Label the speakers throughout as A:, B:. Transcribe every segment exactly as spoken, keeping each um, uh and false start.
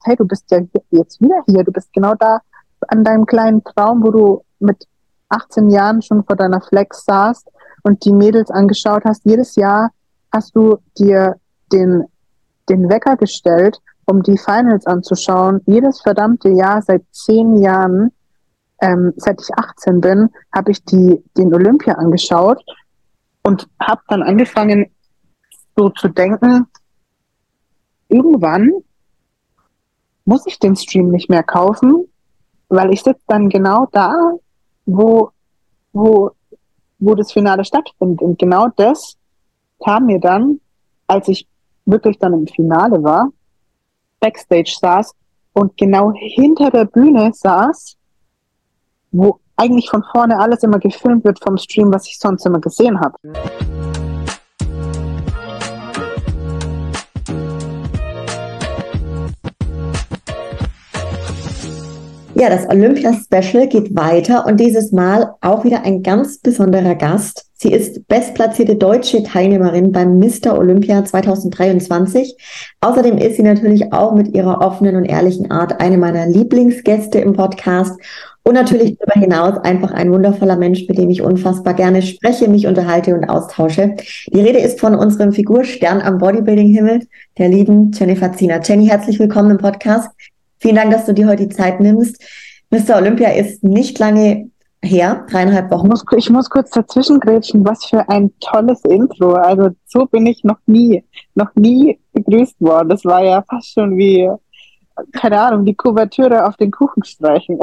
A: hey, du bist ja jetzt wieder hier, du bist genau da an deinem kleinen Traum, wo du mit achtzehn Jahren schon vor deiner Flex saßt und die Mädels angeschaut hast. Jedes Jahr hast du dir den, den Wecker gestellt, um die Finals anzuschauen. Jedes verdammte Jahr seit zehn Jahren, ähm, seit ich achtzehn bin, habe ich die, den Olympia angeschaut und habe dann angefangen, so zu denken, irgendwann muss ich den Stream nicht mehr kaufen, weil ich sitze dann genau da, wo, wo, wo das Finale stattfindet. Und genau das kam mir dann, als ich wirklich dann im Finale war, Backstage saß und genau hinter der Bühne saß, wo eigentlich von vorne alles immer gefilmt wird vom Stream, was ich sonst immer gesehen habe.
B: Ja, das Olympia-Special geht weiter und dieses Mal auch wieder ein ganz besonderer Gast. Sie ist bestplatzierte deutsche Teilnehmerin beim Mister Olympia zwanzig dreiundzwanzig. Außerdem ist sie natürlich auch mit ihrer offenen und ehrlichen Art eine meiner Lieblingsgäste im Podcast und natürlich darüber hinaus einfach ein wundervoller Mensch, mit dem ich unfassbar gerne spreche, mich unterhalte und austausche. Die Rede ist von unserem Figurstern am Bodybuilding-Himmel, der lieben Jennifer Ziener. Jenny, herzlich willkommen im Podcast. Vielen Dank, dass du dir heute die Zeit nimmst. Mister Olympia ist nicht lange her, dreieinhalb Wochen.
A: Ich muss, ich muss kurz dazwischen grätschen. Was für ein tolles Intro. Also so bin ich noch nie, noch nie begrüßt worden. Das war ja fast schon wie, keine Ahnung, die Kuvertüre auf den Kuchen streichen.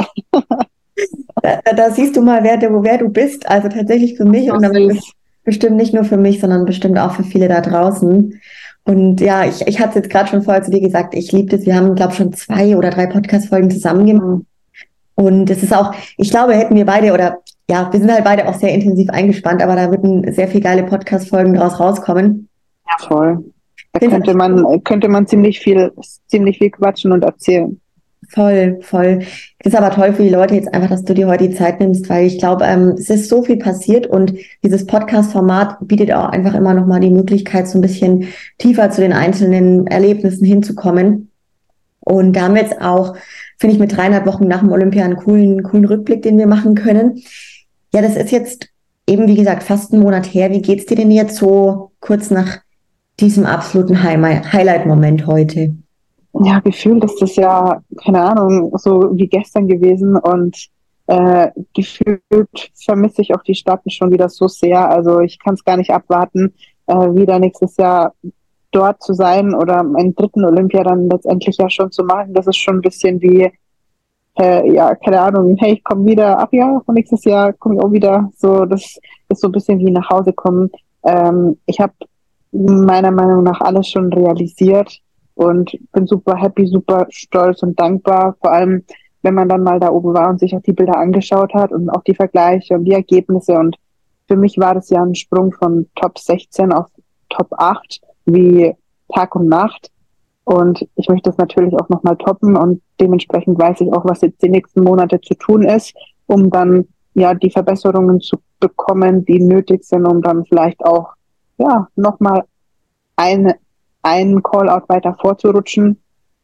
B: Da, da siehst du mal, wer du, wer du bist. Also tatsächlich für mich und damit bestimmt nicht nur für mich, sondern bestimmt auch für viele da draußen. Und ja, ich, ich hatte es jetzt gerade schon vorher zu dir gesagt, ich liebe das. Wir haben, glaube ich, schon zwei oder drei Podcast-Folgen zusammen gemacht. Und es ist auch, ich glaube, hätten wir beide oder ja, wir sind halt beide auch sehr intensiv eingespannt, aber da würden sehr viele geile Podcast-Folgen draus rauskommen.
A: Ja, voll. Da könnte man, könnte man ziemlich viel, ziemlich viel quatschen und erzählen.
B: Voll, voll. Es ist aber toll für die Leute jetzt einfach, dass du dir heute die Zeit nimmst, weil ich glaube, ähm, es ist so viel passiert und dieses Podcast-Format bietet auch einfach immer nochmal die Möglichkeit, so ein bisschen tiefer zu den einzelnen Erlebnissen hinzukommen. Und da haben wir jetzt auch, finde ich, mit dreieinhalb Wochen nach dem Olympia einen coolen, coolen Rückblick, den wir machen können. Ja, das ist jetzt eben, wie gesagt, fast einen Monat her. Wie geht's dir denn jetzt so kurz nach diesem absoluten Highlight-Moment heute?
A: Ja, gefühlt ist das ja, keine Ahnung, so wie gestern gewesen und äh, gefühlt vermisse ich auch die Stadt schon wieder so sehr. Also ich kann es gar nicht abwarten, äh, wieder nächstes Jahr dort zu sein oder einen dritten Olympia dann letztendlich ja schon zu machen. Das ist schon ein bisschen wie, äh, ja, keine Ahnung, hey, ich komme wieder, ach ja, und nächstes Jahr komme ich auch wieder. So, das ist so ein bisschen wie nach Hause kommen. Ähm, ich habe meiner Meinung nach alles schon realisiert. Und bin super happy, super stolz und dankbar, vor allem, wenn man dann mal da oben war und sich auch die Bilder angeschaut hat und auch die Vergleiche und die Ergebnisse. Und für mich war das ja ein Sprung von Top sechzehn auf Top acht, wie Tag und Nacht. Und ich möchte das natürlich auch nochmal toppen und dementsprechend weiß ich auch, was jetzt die nächsten Monate zu tun ist, um dann ja die Verbesserungen zu bekommen, die nötig sind, um dann vielleicht auch ja nochmal eine einen Call-out weiter vorzurutschen.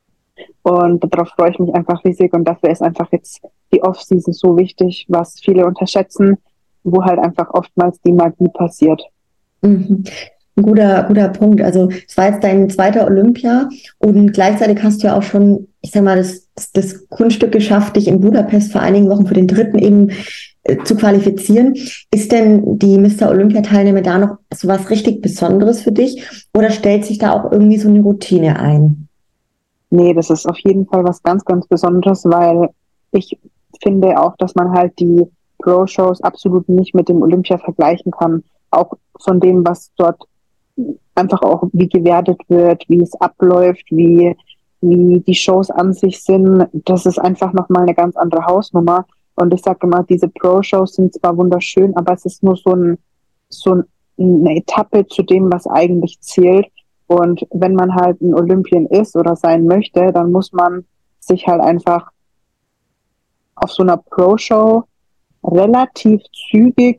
A: Und darauf freue ich mich einfach riesig. Und dafür ist einfach jetzt die Off-Season so wichtig, was viele unterschätzen, wo halt einfach oftmals die Magie passiert.
B: Mhm. Ein guter, guter Punkt. Also es war jetzt dein zweiter Olympia und gleichzeitig hast du ja auch schon, ich sag mal, das, das Kunststück geschafft, dich in Budapest vor einigen Wochen für den dritten eben äh, zu qualifizieren. Ist denn die Mister Olympia-Teilnahme da noch so was richtig Besonderes für dich oder stellt sich da auch irgendwie so eine Routine ein?
A: Nee, das ist auf jeden Fall was ganz, ganz Besonderes, weil ich finde auch, dass man halt die Pro-Shows absolut nicht mit dem Olympia vergleichen kann. Auch von dem, was dort einfach auch wie gewertet wird, wie es abläuft, wie, wie die Shows an sich sind. Das ist einfach nochmal eine ganz andere Hausnummer. Und ich sage immer, diese Pro-Shows sind zwar wunderschön, aber es ist nur so, ein, so eine Etappe zu dem, was eigentlich zählt. Und wenn man halt ein Olympien ist oder sein möchte, dann muss man sich halt einfach auf so einer Pro-Show relativ zügig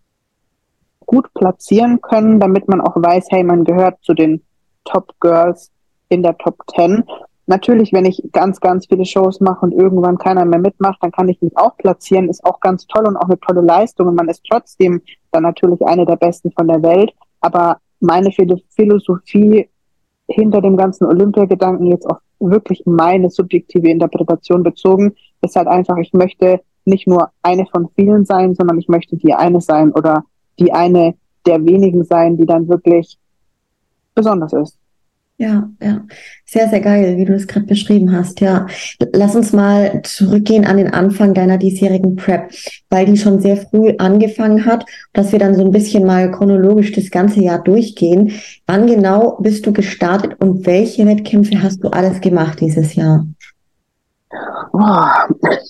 A: gut platzieren können, damit man auch weiß, hey, man gehört zu den Top Girls in der Top Ten. natürlich, wenn ich ganz, ganz viele Shows mache und irgendwann keiner mehr mitmacht, dann kann ich mich auch platzieren, ist auch ganz toll und auch eine tolle Leistung und man ist trotzdem dann natürlich eine der Besten von der Welt. Aber meine Philosophie hinter dem ganzen Olympiagedanken, jetzt auf wirklich meine subjektive Interpretation bezogen, ist halt einfach, ich möchte nicht nur eine von vielen sein, sondern ich möchte die eine sein oder die eine der wenigen sein, die dann wirklich besonders ist.
B: Ja, ja, sehr, sehr geil, wie du es gerade beschrieben hast. Ja, lass uns mal zurückgehen an den Anfang deiner diesjährigen Prep, weil die schon sehr früh angefangen hat, dass wir dann so ein bisschen mal chronologisch das ganze Jahr durchgehen. Wann genau bist du gestartet und welche Wettkämpfe hast du alles gemacht dieses Jahr?
A: Boah.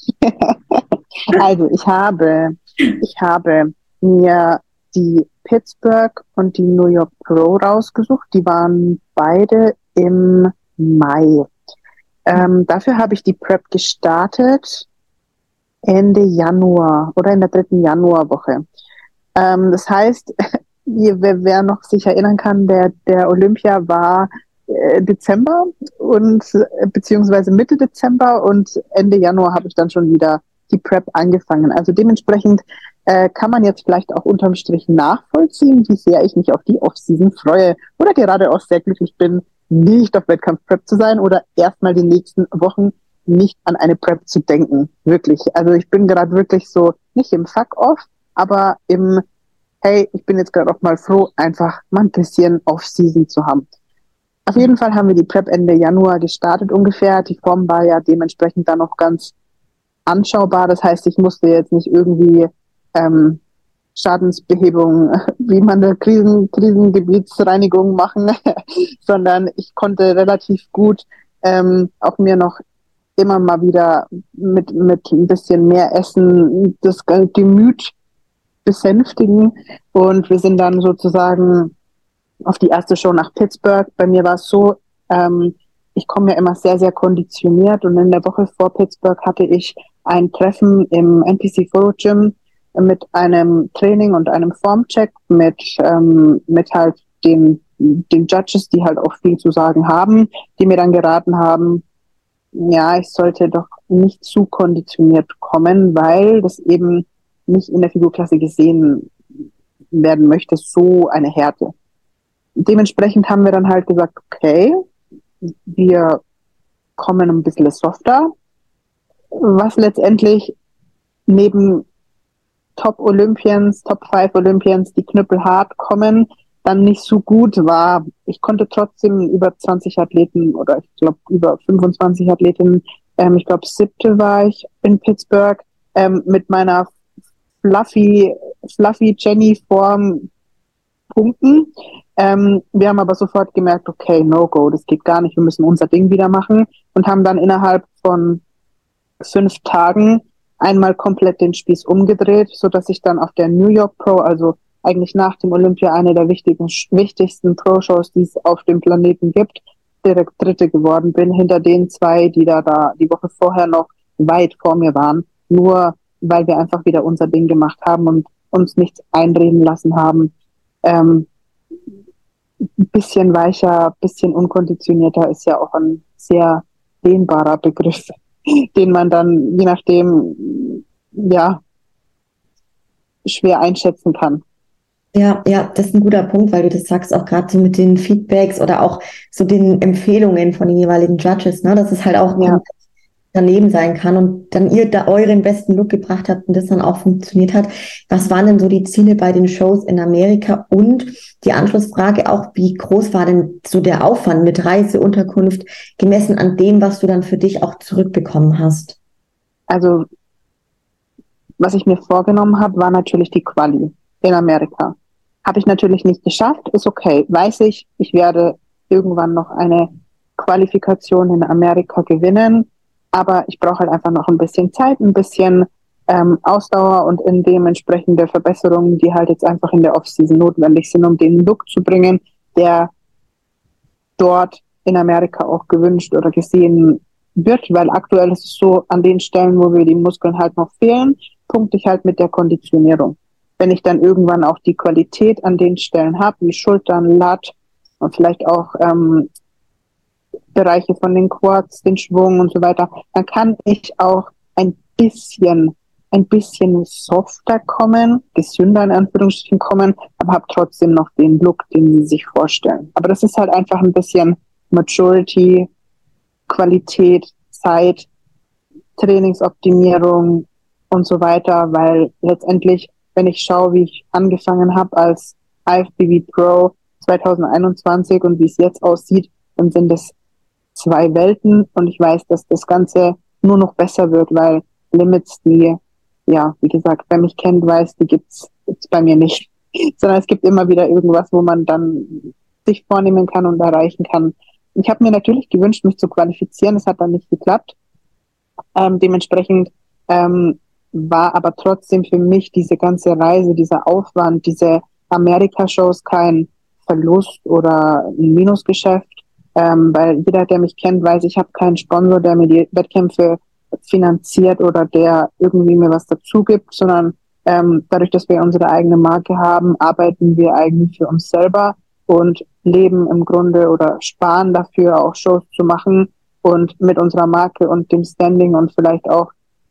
A: Also ich habe, ich habe mir die Pittsburgh und die New York Pro rausgesucht. Die waren beide im Mai. Ähm, dafür habe ich die Prep gestartet Ende Januar oder in der dritten Januarwoche. Ähm, das heißt, wer, wer noch sich erinnern kann, der, der Olympia war äh, Dezember und äh, beziehungsweise Mitte Dezember und Ende Januar habe ich dann schon wieder die Prep angefangen. Also dementsprechend äh, kann man jetzt vielleicht auch unterm Strich nachvollziehen, wie sehr ich mich auf die Offseason freue oder gerade auch sehr glücklich bin, nicht auf Wettkampf-Prep zu sein oder erstmal die nächsten Wochen nicht an eine Prep zu denken. Wirklich. Also ich bin gerade wirklich so, nicht im Fuck-Off, aber im, hey, ich bin jetzt gerade auch mal froh, einfach mal ein bisschen Off-Season zu haben. Auf jeden Fall haben wir die Prep Ende Januar gestartet ungefähr. Die Form war ja dementsprechend dann noch ganz anschaubar. Das heißt, ich musste jetzt nicht irgendwie ähm, Schadensbehebung, wie man eine Krisen, Krisengebietsreinigung machen, sondern ich konnte relativ gut ähm, auch mir noch immer mal wieder mit, mit ein bisschen mehr Essen das Gemüt besänftigen. Und wir sind dann sozusagen auf die erste Show nach Pittsburgh. Bei mir war es so, ähm, ich komme ja immer sehr, sehr konditioniert und in der Woche vor Pittsburgh hatte ich ein Treffen im N P C Photo Gym mit einem Training und einem Formcheck mit, ähm, mit halt den, den Judges, die halt auch viel zu sagen haben, die mir dann geraten haben, ja, ich sollte doch nicht zu konditioniert kommen, weil das eben nicht in der Figurklasse gesehen werden möchte, so eine Härte. Dementsprechend haben wir dann halt gesagt, okay, wir kommen ein bisschen softer, was letztendlich neben Top-Olympians, Top fünf Olympians, die knüppelhart kommen, dann nicht so gut war. Ich konnte trotzdem über zwanzig Athleten oder ich glaube über fünfundzwanzig Athletinnen, ähm, ich glaube siebte war ich in Pittsburgh, ähm, mit meiner Fluffy, Fluffy Jenny-Form punkten. Ähm, wir haben aber sofort gemerkt, okay, no go, das geht gar nicht, wir müssen unser Ding wieder machen und haben dann innerhalb von fünf Tagen einmal komplett den Spieß umgedreht, so dass ich dann auf der New York Pro, also eigentlich nach dem Olympia eine der wichtigen, wichtigsten Pro-Shows, die es auf dem Planeten gibt, direkt Dritte geworden bin, hinter den zwei, die da, da die Woche vorher noch weit vor mir waren, nur weil wir einfach wieder unser Ding gemacht haben und uns nichts einreden lassen haben. Ähm, ein bisschen weicher, bisschen unkonditionierter ist ja auch ein sehr dehnbarer Begriff, den man dann je nachdem ja schwer einschätzen kann.
B: Ja, ja, das ist ein guter Punkt, weil du das sagst, auch gerade so mit den Feedbacks oder auch so den Empfehlungen von den jeweiligen Judges, ne, dass es halt auch
A: Ja.
B: daneben sein kann und dann ihr da euren besten Look gebracht habt und das dann auch funktioniert hat. Was waren denn so die Ziele bei den Shows in Amerika? Und die Anschlussfrage auch, wie groß war denn so der Aufwand mit Reise, Unterkunft, gemessen an dem, was du dann für dich auch zurückbekommen hast?
A: Also, was ich mir vorgenommen habe, war natürlich die Quali in Amerika. Habe ich natürlich nicht geschafft, ist okay. Weiß ich, ich werde irgendwann noch eine Qualifikation in Amerika gewinnen, aber ich brauche halt einfach noch ein bisschen Zeit, ein bisschen ähm, Ausdauer und in dementsprechende Verbesserungen, die halt jetzt einfach in der Offseason notwendig sind, um den Look zu bringen, der dort in Amerika auch gewünscht oder gesehen wird, weil aktuell ist es so, an den Stellen, wo wir die Muskeln halt noch fehlen, punkte ich halt mit der Konditionierung. Wenn ich dann irgendwann auch die Qualität an den Stellen habe, wie Schultern, Lat und vielleicht auch ähm, Bereiche von den Quads, den Schwung und so weiter, dann kann ich auch ein bisschen, ein bisschen softer kommen, gesünder in Anführungsstrichen kommen, aber habe trotzdem noch den Look, den sie sich vorstellen. Aber das ist halt einfach ein bisschen Maturity, Qualität, Zeit, Trainingsoptimierung und so weiter, weil letztendlich, wenn ich schaue, wie ich angefangen habe als I F B B Pro zwanzig einundzwanzig und wie es jetzt aussieht, dann sind es zwei Welten und ich weiß, dass das Ganze nur noch besser wird, weil Limits, die, ja, wie gesagt, wer mich kennt, weiß, die gibt's, gibt's bei mir nicht, sondern es gibt immer wieder irgendwas, wo man dann sich vornehmen kann und erreichen kann. Ich habe mir natürlich gewünscht, mich zu qualifizieren, das hat dann nicht geklappt. Ähm, dementsprechend ähm, war aber trotzdem für mich diese ganze Reise, dieser Aufwand, diese Amerika-Shows kein Verlust oder ein Minusgeschäft, ähm, weil jeder, der mich kennt, weiß, ich habe keinen Sponsor, der mir die Wettkämpfe finanziert oder der irgendwie mir was dazu gibt, sondern ähm, dadurch, dass wir unsere eigene Marke haben, arbeiten wir eigentlich für uns selber und leben im Grunde oder sparen dafür, auch Shows zu machen und mit unserer Marke und dem Standing und vielleicht auch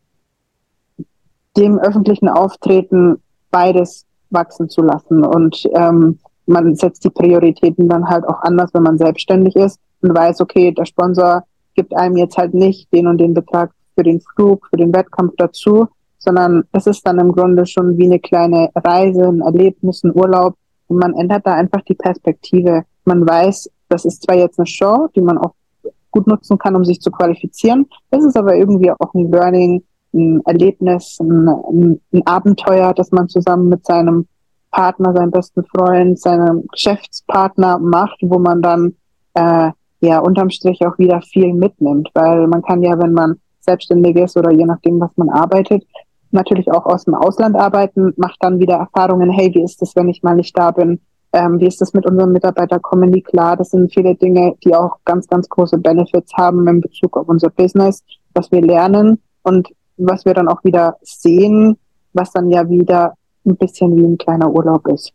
A: dem öffentlichen Auftreten beides wachsen zu lassen. Und ähm, man setzt die Prioritäten dann halt auch anders, wenn man selbstständig ist und weiß, okay, der Sponsor gibt einem jetzt halt nicht den und den Betrag für den Flug, für den Wettkampf dazu, sondern es ist dann im Grunde schon wie eine kleine Reise, ein Erlebnis, ein Urlaub und man ändert da einfach die Perspektive. Man weiß, das ist zwar jetzt eine Show, die man auch gut nutzen kann, um sich zu qualifizieren, das ist aber irgendwie auch ein Learning, ein Erlebnis, ein, ein, ein Abenteuer, das man zusammen mit seinem Partner, seinem besten Freund, seinem Geschäftspartner macht, wo man dann äh, ja unterm Strich auch wieder viel mitnimmt, weil man kann ja, wenn man selbstständig ist oder je nachdem, was man arbeitet, natürlich auch aus dem Ausland arbeiten, macht dann wieder Erfahrungen, hey, wie ist das, wenn ich mal nicht da bin? Ähm, wie ist das mit unseren Mitarbeitern? Kommen die klar? Das sind viele Dinge, die auch ganz, ganz große Benefits haben in Bezug auf unser Business, was wir lernen und was wir dann auch wieder sehen, was dann ja wieder ein bisschen wie ein kleiner Urlaub ist.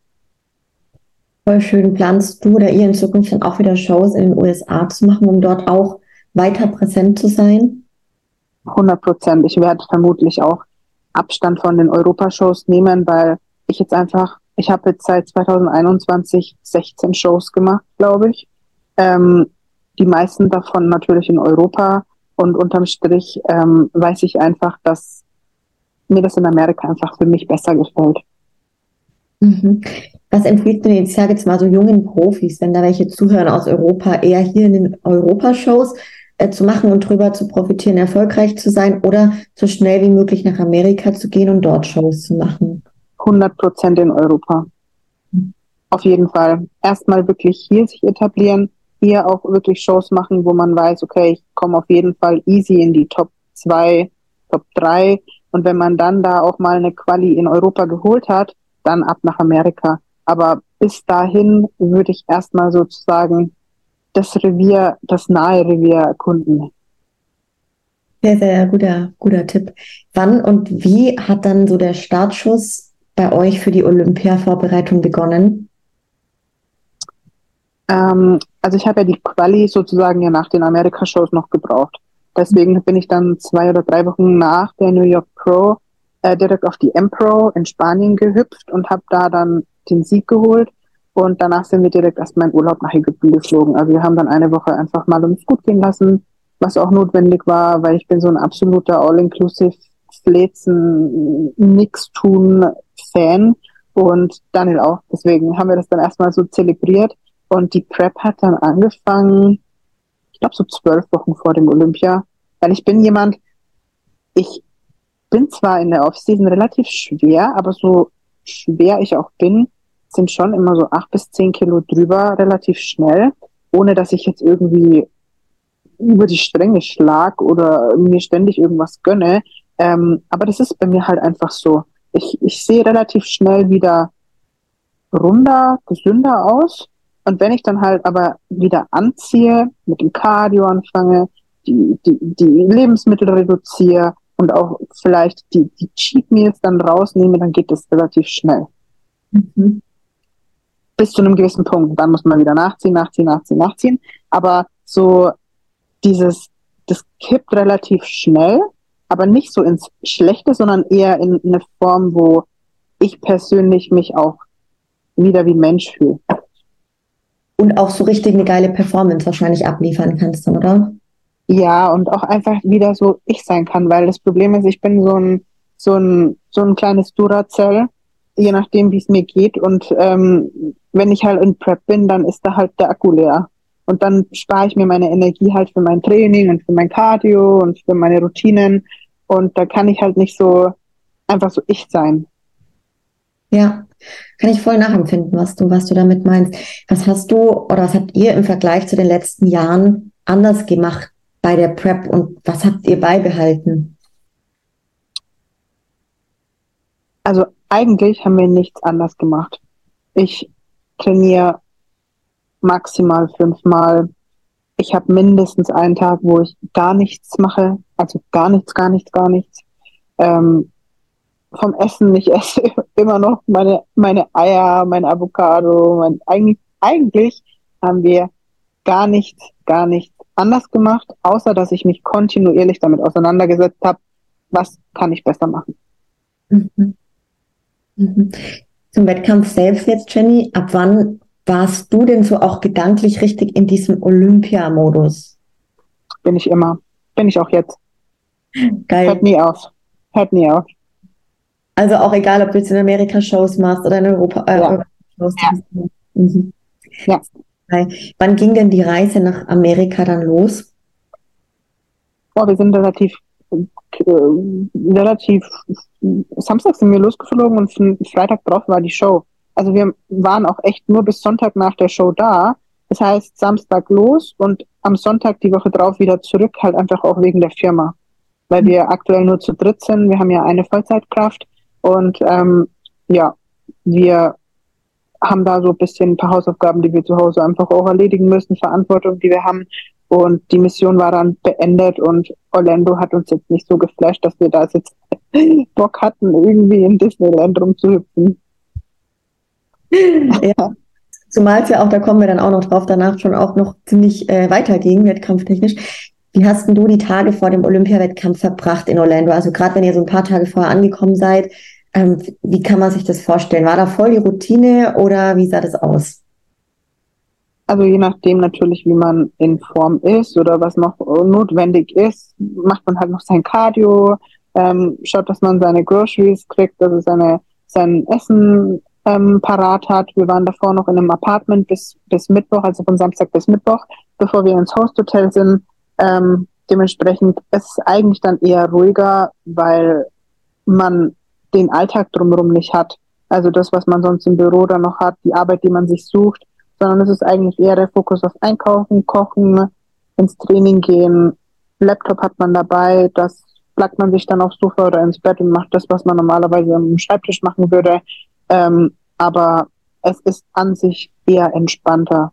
B: Voll schön. Planst du oder ihr in Zukunft dann auch wieder Shows in den U S A zu machen, um dort auch weiter präsent zu sein?
A: hundert Prozent. Ich werde vermutlich auch Abstand von den Europashows nehmen, weil ich jetzt einfach, ich habe jetzt seit zwanzig einundzwanzig sechzehn Shows gemacht, glaube ich. Ähm, die meisten davon natürlich in Europa. Und unterm Strich ähm, weiß ich einfach, dass mir das in Amerika einfach für mich besser gefällt.
B: Mhm. Was empfiehlst du denn jetzt, ich sage jetzt mal so jungen Profis, wenn da welche zuhören aus Europa, eher hier in den Europashows äh, zu machen und drüber zu profitieren, erfolgreich zu sein oder so schnell wie möglich nach Amerika zu gehen und dort Shows zu machen?
A: hundert Prozent in Europa. Mhm. Auf jeden Fall. Erstmal wirklich hier sich etablieren, hier auch wirklich Shows machen, wo man weiß, okay, ich komme auf jeden Fall easy in die Top zwei, Top drei. Und wenn man dann da auch mal eine Quali in Europa geholt hat, dann ab nach Amerika. Aber bis dahin würde ich erstmal sozusagen das Revier, das nahe Revier erkunden.
B: Sehr, sehr guter, guter Tipp. Wann und wie hat dann so der Startschuss bei euch für die Olympia-Vorbereitung begonnen?
A: Ähm, also ich habe ja die Quali sozusagen ja nach den Amerika-Shows noch gebraucht. Deswegen bin ich dann zwei oder drei Wochen nach der New York Pro äh, direkt auf die M-Pro in Spanien gehüpft und habe da dann den Sieg geholt. Und danach sind wir direkt erstmal in Urlaub nach Ägypten geflogen. Also wir haben dann eine Woche einfach mal uns gut gehen lassen, was auch notwendig war, weil ich bin so ein absoluter All-Inclusive Fläzen, nix tun Fan und Daniel auch. Deswegen haben wir das dann erstmal so zelebriert. Und die Prep hat dann angefangen, ich glaube so zwölf Wochen vor dem Olympia. Weil ich bin jemand, ich bin zwar in der Offseason relativ schwer, aber so schwer ich auch bin, sind schon immer so acht bis zehn Kilo drüber relativ schnell, ohne dass ich jetzt irgendwie über die Stränge schlag oder mir ständig irgendwas gönne. Ähm, aber das ist bei mir halt einfach so. Ich, ich sehe relativ schnell wieder runder, gesünder aus. Und wenn ich dann halt aber wieder anziehe, mit dem Cardio anfange, die, die, die Lebensmittel reduziere und auch vielleicht die, die Cheat Meals dann rausnehme, dann geht das relativ schnell. Mhm. Bis zu einem gewissen Punkt. Dann muss man wieder nachziehen, nachziehen, nachziehen, nachziehen. Aber so dieses, das kippt relativ schnell, aber nicht so ins Schlechte, sondern eher in eine Form, wo ich persönlich mich auch wieder wie Mensch fühle.
B: Und auch so richtig eine geile Performance wahrscheinlich abliefern kannst dann, oder?
A: Ja, und auch einfach wieder so ich sein kann, weil das Problem ist, ich bin so ein, so ein, so ein kleines Duracell, je nachdem, wie es mir geht. Und ähm, wenn ich halt in Prep bin, dann ist da halt der Akku leer. Und dann spare ich mir meine Energie halt für mein Training und für mein Cardio und für meine Routinen. Und da kann ich halt nicht so einfach so ich sein.
B: Ja, kann ich voll nachempfinden, was du, was du damit meinst. Was hast du oder was habt ihr im Vergleich zu den letzten Jahren anders gemacht bei der Prep und was habt ihr beibehalten?
A: Also eigentlich haben wir nichts anders gemacht. Ich trainiere maximal fünfmal. Ich habe mindestens einen Tag, wo ich gar nichts mache. Also gar nichts, gar nichts, gar nichts. Ähm, vom Essen, ich esse immer noch meine, meine Eier, mein Avocado. Mein, eigentlich, eigentlich haben wir gar nichts, gar nichts anders gemacht, außer dass ich mich kontinuierlich damit auseinandergesetzt habe, was kann ich besser machen.
B: Mhm. Mhm. Zum Wettkampf selbst jetzt, Jenny, ab wann warst du denn so auch gedanklich richtig in diesem Olympiamodus?
A: Bin ich immer. Bin ich auch jetzt. Hört
B: Geil.
A: nie auf. Hört nie auf.
B: Also auch egal, ob du jetzt in Amerika Shows machst oder in Europa, äh,
A: Ja,
B: Europa Shows. Ja. Mhm.
A: ja.
B: Wann ging denn die Reise nach Amerika dann los?
A: Boah, wir sind relativ, äh, relativ, Samstag sind wir losgeflogen und f- Freitag drauf war die Show. Also wir waren auch echt nur bis Sonntag nach der Show da. Das heißt, Samstag los und am Sonntag die Woche drauf wieder zurück, halt einfach auch wegen der Firma. Weil wir aktuell nur zu dritt sind. Wir haben ja eine Vollzeitkraft und ähm, ja, wir haben da so ein bisschen ein paar Hausaufgaben, die wir zu Hause einfach auch erledigen müssen, Verantwortung, die wir haben. Und die Mission war dann beendet und Orlando hat uns jetzt nicht so geflasht, dass wir da jetzt Bock hatten, irgendwie in Disneyland rumzuhüpfen.
B: Ja, zumal es ja auch, da kommen wir dann auch noch drauf, danach schon auch noch ziemlich äh, weiterging, wettkampftechnisch. Wie hast denn du die Tage vor dem Olympiawettkampf verbracht in Orlando? Also gerade wenn ihr so ein paar Tage vorher angekommen seid, ähm, wie kann man sich das vorstellen? War da voll die Routine oder wie sah das aus?
A: Also je nachdem natürlich, wie man in Form ist oder was noch notwendig ist, macht man halt noch sein Cardio, ähm, schaut, dass man seine Groceries kriegt, dass er seine, sein Essen ähm, parat hat. Wir waren davor noch in einem Apartment bis, bis Mittwoch, also von Samstag bis Mittwoch, bevor wir ins Hosthotel sind. Ähm, dementsprechend ist es eigentlich dann eher ruhiger, weil man den Alltag drumherum nicht hat. Also das, was man sonst im Büro dann noch hat, die Arbeit, die man sich sucht, sondern es ist eigentlich eher der Fokus auf Einkaufen, Kochen, ins Training gehen. Laptop hat man dabei, das plagt man sich dann aufs Sofa oder ins Bett und macht das, was man normalerweise am Schreibtisch machen würde. Ähm, aber es ist an sich eher entspannter,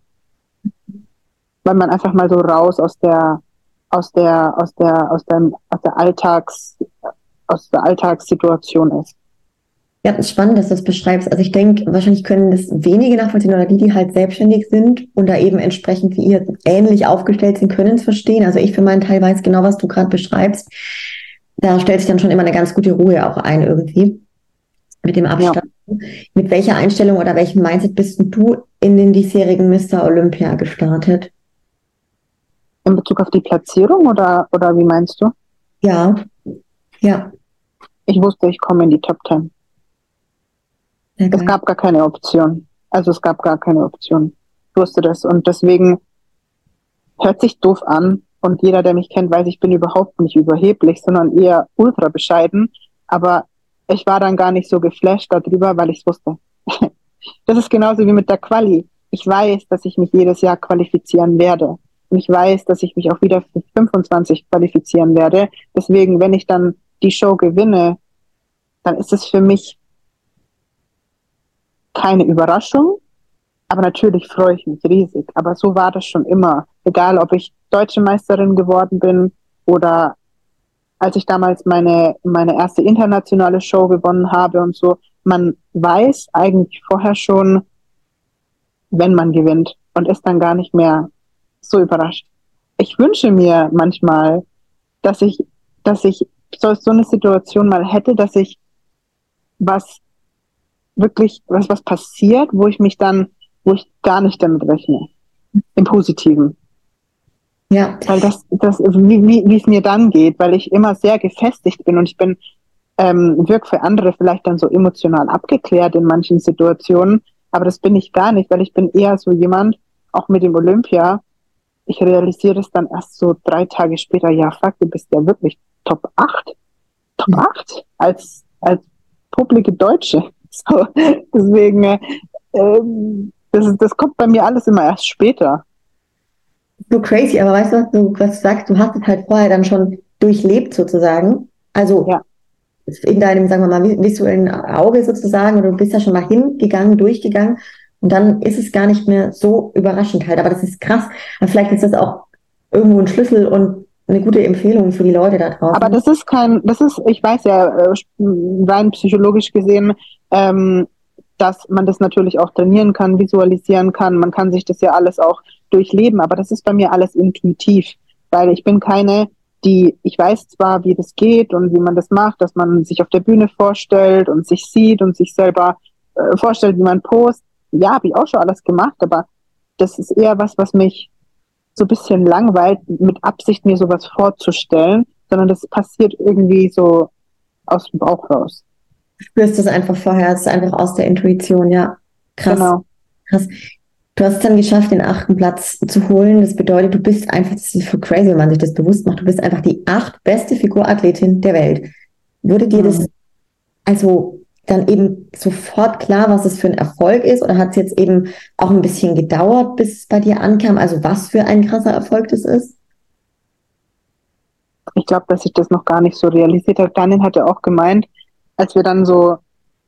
A: weil man einfach mal so raus aus der, aus der, aus der, aus der, aus der Alltags, aus der Alltagssituation ist.
B: Ja, das ist spannend, dass du das beschreibst. Also ich denke, wahrscheinlich können das wenige nachvollziehen oder die, die halt selbstständig sind und da eben entsprechend wie ihr ähnlich aufgestellt sind, können es verstehen. Also ich für meinen Teil weiß genau, was du gerade beschreibst. Da stellt sich dann schon immer eine ganz gute Ruhe auch ein irgendwie mit dem
A: Ja.
B: Abstand. Mit welcher Einstellung oder welchem Mindset bist du in den diesjährigen Mister Olympia gestartet?
A: In Bezug auf die Platzierung oder, oder wie meinst du?
B: Ja, ja,
A: Ich wusste, ich komme in die Top Ten.
B: sehr
A: Es
B: geil.
A: gab gar keine Option. Also es gab gar keine Option. Ich wusste das. Und deswegen hört sich doof an. Und jeder, der mich kennt, weiß, ich bin überhaupt nicht überheblich, sondern eher ultra bescheiden. Aber ich war dann gar nicht so geflasht darüber, weil ich es wusste. Das ist genauso wie mit der Quali. Ich weiß, dass ich mich jedes Jahr qualifizieren werde. Und ich weiß, dass ich mich auch wieder für fünfundzwanzig qualifizieren werde. Deswegen, wenn ich dann die Show gewinne, dann ist es für mich keine Überraschung. Aber natürlich freue ich mich riesig. Aber so war das schon immer. Egal, ob ich deutsche Meisterin geworden bin oder als ich damals meine, meine erste internationale Show gewonnen habe und so. Man weiß eigentlich vorher schon, wenn man gewinnt und ist dann gar nicht mehr so überrascht. ich wünsche mir manchmal, dass ich, dass ich so, so eine Situation mal hätte, dass ich was wirklich, was, was passiert, wo ich mich dann, wo ich gar nicht damit rechne. Im Positiven.
B: Ja.
A: Weil das, das, wie, wie, wie es mir dann geht, weil ich immer sehr gefestigt bin und ich bin, ähm, wirke für andere vielleicht dann so emotional abgeklärt in manchen Situationen, aber das bin ich gar nicht, weil ich bin eher so jemand, auch mit dem Olympia, ich realisiere es dann erst so drei Tage später, ja fuck, du bist ja wirklich Top acht, Top acht als, als publike Deutsche. So, deswegen, äh, das, das kommt bei mir alles immer erst später.
B: So crazy, aber weißt du, was du, was du sagst, du hast es halt vorher dann schon durchlebt sozusagen. Also
A: Ja.
B: in deinem, sagen wir mal, visuellen Auge sozusagen, oder du bist ja schon mal hingegangen, durchgegangen und dann ist es gar nicht mehr so überraschend halt. Aber das ist krass. Aber vielleicht ist das auch irgendwo ein Schlüssel und eine gute Empfehlung für die Leute da draußen.
A: Aber das ist kein, das ist, ich weiß ja, rein psychologisch gesehen, ähm, dass man das natürlich auch trainieren kann, visualisieren kann. Man kann sich das ja alles auch durchleben, aber das ist bei mir alles intuitiv, weil ich bin keine, die, ich weiß zwar, wie das geht und wie man das macht, dass man sich auf der Bühne vorstellt und sich sieht und sich selber äh, vorstellt, wie man post. Ja, habe ich auch schon alles gemacht, aber das ist eher was, was mich so ein bisschen langweilt, mit Absicht mir sowas vorzustellen, sondern das passiert irgendwie so aus dem Bauch raus.
B: Du spürst es einfach vorher, es ist einfach aus der Intuition, ja. Krass.
A: Genau.
B: Krass. Du hast es dann geschafft, den achten Platz zu holen. Das bedeutet, du bist einfach, das ist für crazy, wenn man sich das bewusst macht, du bist einfach die acht beste Figurathletin der Welt. Wurde dir mhm. das also dann eben sofort klar, was es für ein Erfolg ist? Oder hat es jetzt eben auch ein bisschen gedauert, bis es bei dir ankam? Also was für ein krasser Erfolg das ist?
A: Ich glaube, dass ich das noch gar nicht so realisiert habe. Daniel hatte auch gemeint, als wir dann so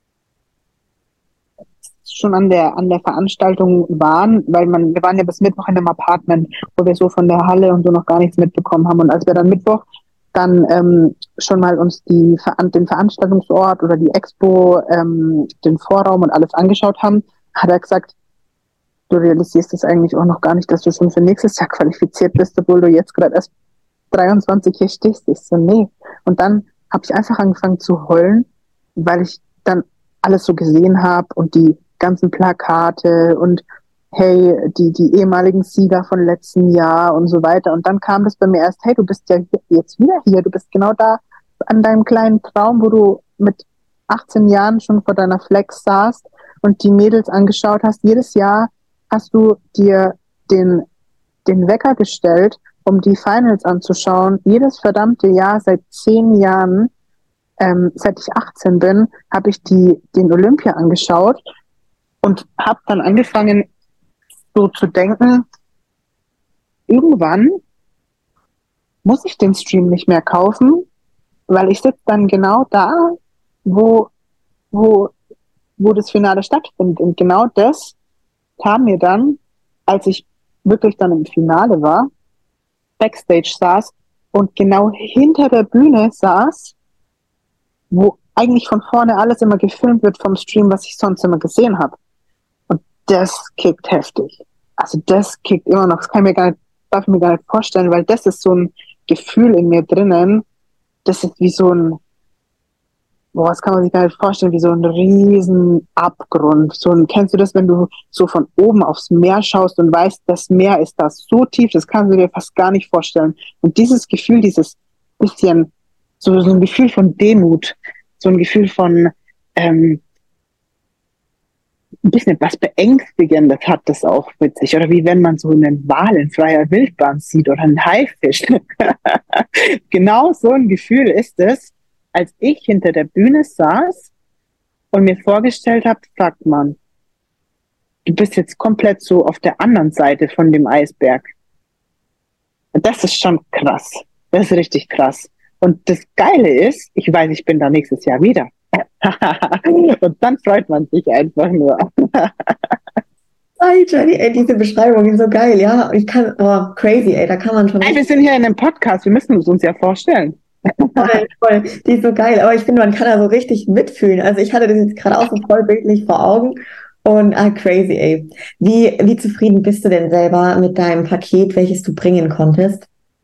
A: schon an der an der Veranstaltung waren, weil man, wir waren ja bis Mittwoch in einem Apartment, wo wir so von der Halle und so noch gar nichts mitbekommen haben. Und als wir dann Mittwoch dann ähm, schon mal uns die den Veranstaltungsort oder die Expo, ähm, den Vorraum und alles angeschaut haben, hat er gesagt, du realisierst das eigentlich auch noch gar nicht, dass du schon für nächstes Jahr qualifiziert bist, obwohl du jetzt gerade erst dreiundzwanzig hier stehst. Ich so, nee. Und dann habe ich einfach angefangen zu heulen, weil ich dann alles so gesehen habe und die ganzen Plakate und hey, die, die ehemaligen Sieger von letzten Jahr und so weiter. Und dann kam das bei mir erst, hey, du bist ja jetzt wieder hier, du bist genau da an deinem kleinen Traum, wo du mit achtzehn Jahren schon vor deiner Flex saßt und die Mädels angeschaut hast. Jedes Jahr hast du dir den, den Wecker gestellt, um die Finals anzuschauen. Jedes verdammte Jahr seit zehn Jahren, ähm, seit ich achtzehn bin, habe ich die den Olympia angeschaut und habe dann angefangen, so zu denken, irgendwann muss ich den Stream nicht mehr kaufen, weil ich sitze dann genau da, wo, wo, wo das Finale stattfindet. Und genau das kam mir dann, als ich wirklich dann im Finale war, Backstage saß und genau hinter der Bühne saß, wo eigentlich von vorne alles immer gefilmt wird vom Stream, was ich sonst immer gesehen habe. Und das kickt heftig. Also das kickt immer noch. Das kann ich mir gar nicht, darf ich mir gar nicht vorstellen, weil das ist so ein Gefühl in mir drinnen. Das ist wie so ein, boah, das kann man sich gar nicht vorstellen, wie so ein riesen Abgrund. So ein, kennst du das, wenn du so von oben aufs Meer schaust und weißt, das Meer ist da so tief, das kannst du dir fast gar nicht vorstellen. Und dieses Gefühl, dieses bisschen, so, so ein Gefühl von Demut, so ein Gefühl von, ähm, ein bisschen was Beängstigendes hat das auch mit sich. Oder wie wenn man so einen Wal in freier Wildbahn sieht oder einen Haifisch. Genau so ein Gefühl ist es, als ich hinter der Bühne saß und mir vorgestellt habe, sagt man, du bist jetzt komplett so auf der anderen Seite von dem Eisberg. Das ist schon krass. Das ist richtig krass. Und das Geile ist, ich weiß, ich bin da nächstes Jahr wieder. Und dann freut man sich einfach nur.
B: Hi Jenny, ey, diese Beschreibung ist so geil, ja. Ich kann, oh, crazy, ey, da kann man schon.
A: Ey, wir sind hier in einem Podcast, wir müssen es uns ja vorstellen.
B: Voll, voll. Die ist so geil, aber ich finde, man kann da so richtig mitfühlen. Also ich hatte das jetzt gerade auch so voll bildlich vor Augen Und ah, crazy, ey. Wie, wie zufrieden bist du denn selber mit deinem Paket, welches du bringen konntest?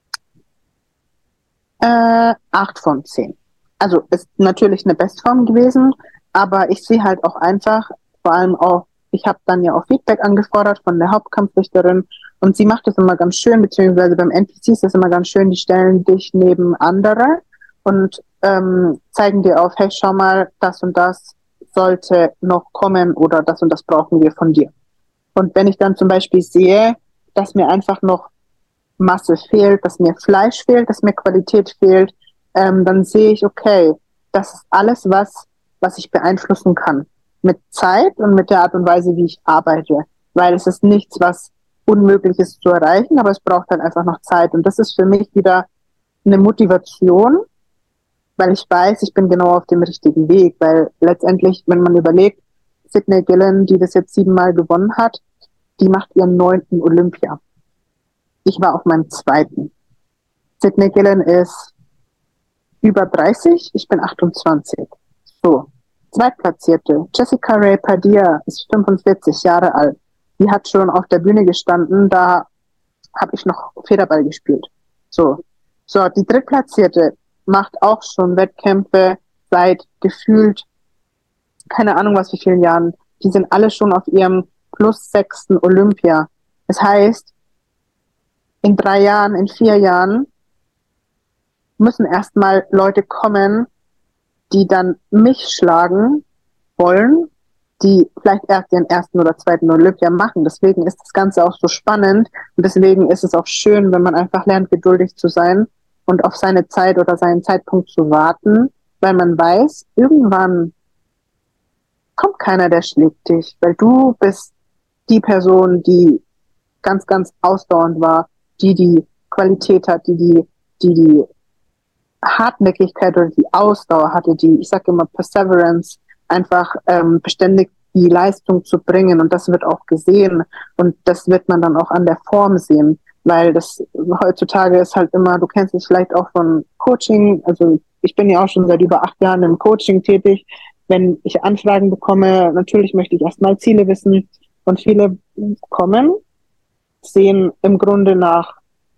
A: Äh, acht von zehn. Also ist natürlich eine Bestform gewesen, aber ich sehe halt auch einfach, vor allem auch, ich habe dann ja auch Feedback angefordert von der Hauptkampfrichterin und sie macht das immer ganz schön, beziehungsweise beim N P C ist das immer ganz schön, die stellen dich neben andere und ähm, zeigen dir auf, hey, schau mal, das und das sollte noch kommen oder das und das brauchen wir von dir. Und wenn ich dann zum Beispiel sehe, dass mir einfach noch Masse fehlt, dass mir Fleisch fehlt, dass mir Qualität fehlt, ähm, dann sehe ich, okay, das ist alles was, was ich beeinflussen kann. Mit Zeit und mit der Art und Weise, wie ich arbeite. Weil es ist nichts, was unmöglich ist zu erreichen, aber es braucht halt einfach noch Zeit. Und das ist für mich wieder eine Motivation, weil ich weiß, ich bin genau auf dem richtigen Weg. Weil letztendlich, wenn man überlegt, Sydney Gillen, die das jetzt siebenmal gewonnen hat, die macht ihren neunten Olympia. Ich war auf meinem zweiten. Sydney Gillen ist über dreißig, ich bin achtundzwanzig. So, Zweitplatzierte. Jessica Ray Padilla ist fünfundvierzig Jahre alt. Die hat schon auf der Bühne gestanden, da habe ich noch Federball gespielt. So, so die Drittplatzierte macht auch schon Wettkämpfe seit gefühlt, keine Ahnung was wie vielen Jahren. Die sind alle schon auf ihrem plus sechsten Olympia. Das heißt, in drei Jahren, in vier Jahren müssen erstmal Leute kommen, die dann mich schlagen wollen, die vielleicht erst den ersten oder zweiten Olympia machen. Deswegen ist das Ganze auch so spannend und deswegen ist es auch schön, wenn man einfach lernt, geduldig zu sein und auf seine Zeit oder seinen Zeitpunkt zu warten, weil man weiß, irgendwann kommt keiner, der schlägt dich, weil du bist die Person, die ganz, ganz ausdauernd war, die die Qualität hat, die die, die die Hartnäckigkeit oder die Ausdauer hatte, die, ich sage immer Perseverance, einfach ähm, beständig die Leistung zu bringen und das wird auch gesehen und das wird man dann auch an der Form sehen, weil das heutzutage ist halt immer, du kennst es vielleicht auch von Coaching, also ich bin ja auch schon seit über acht Jahren im Coaching tätig, wenn ich Anfragen bekomme, natürlich möchte ich erstmal Ziele wissen und viele kommen, sehen im Grunde nach,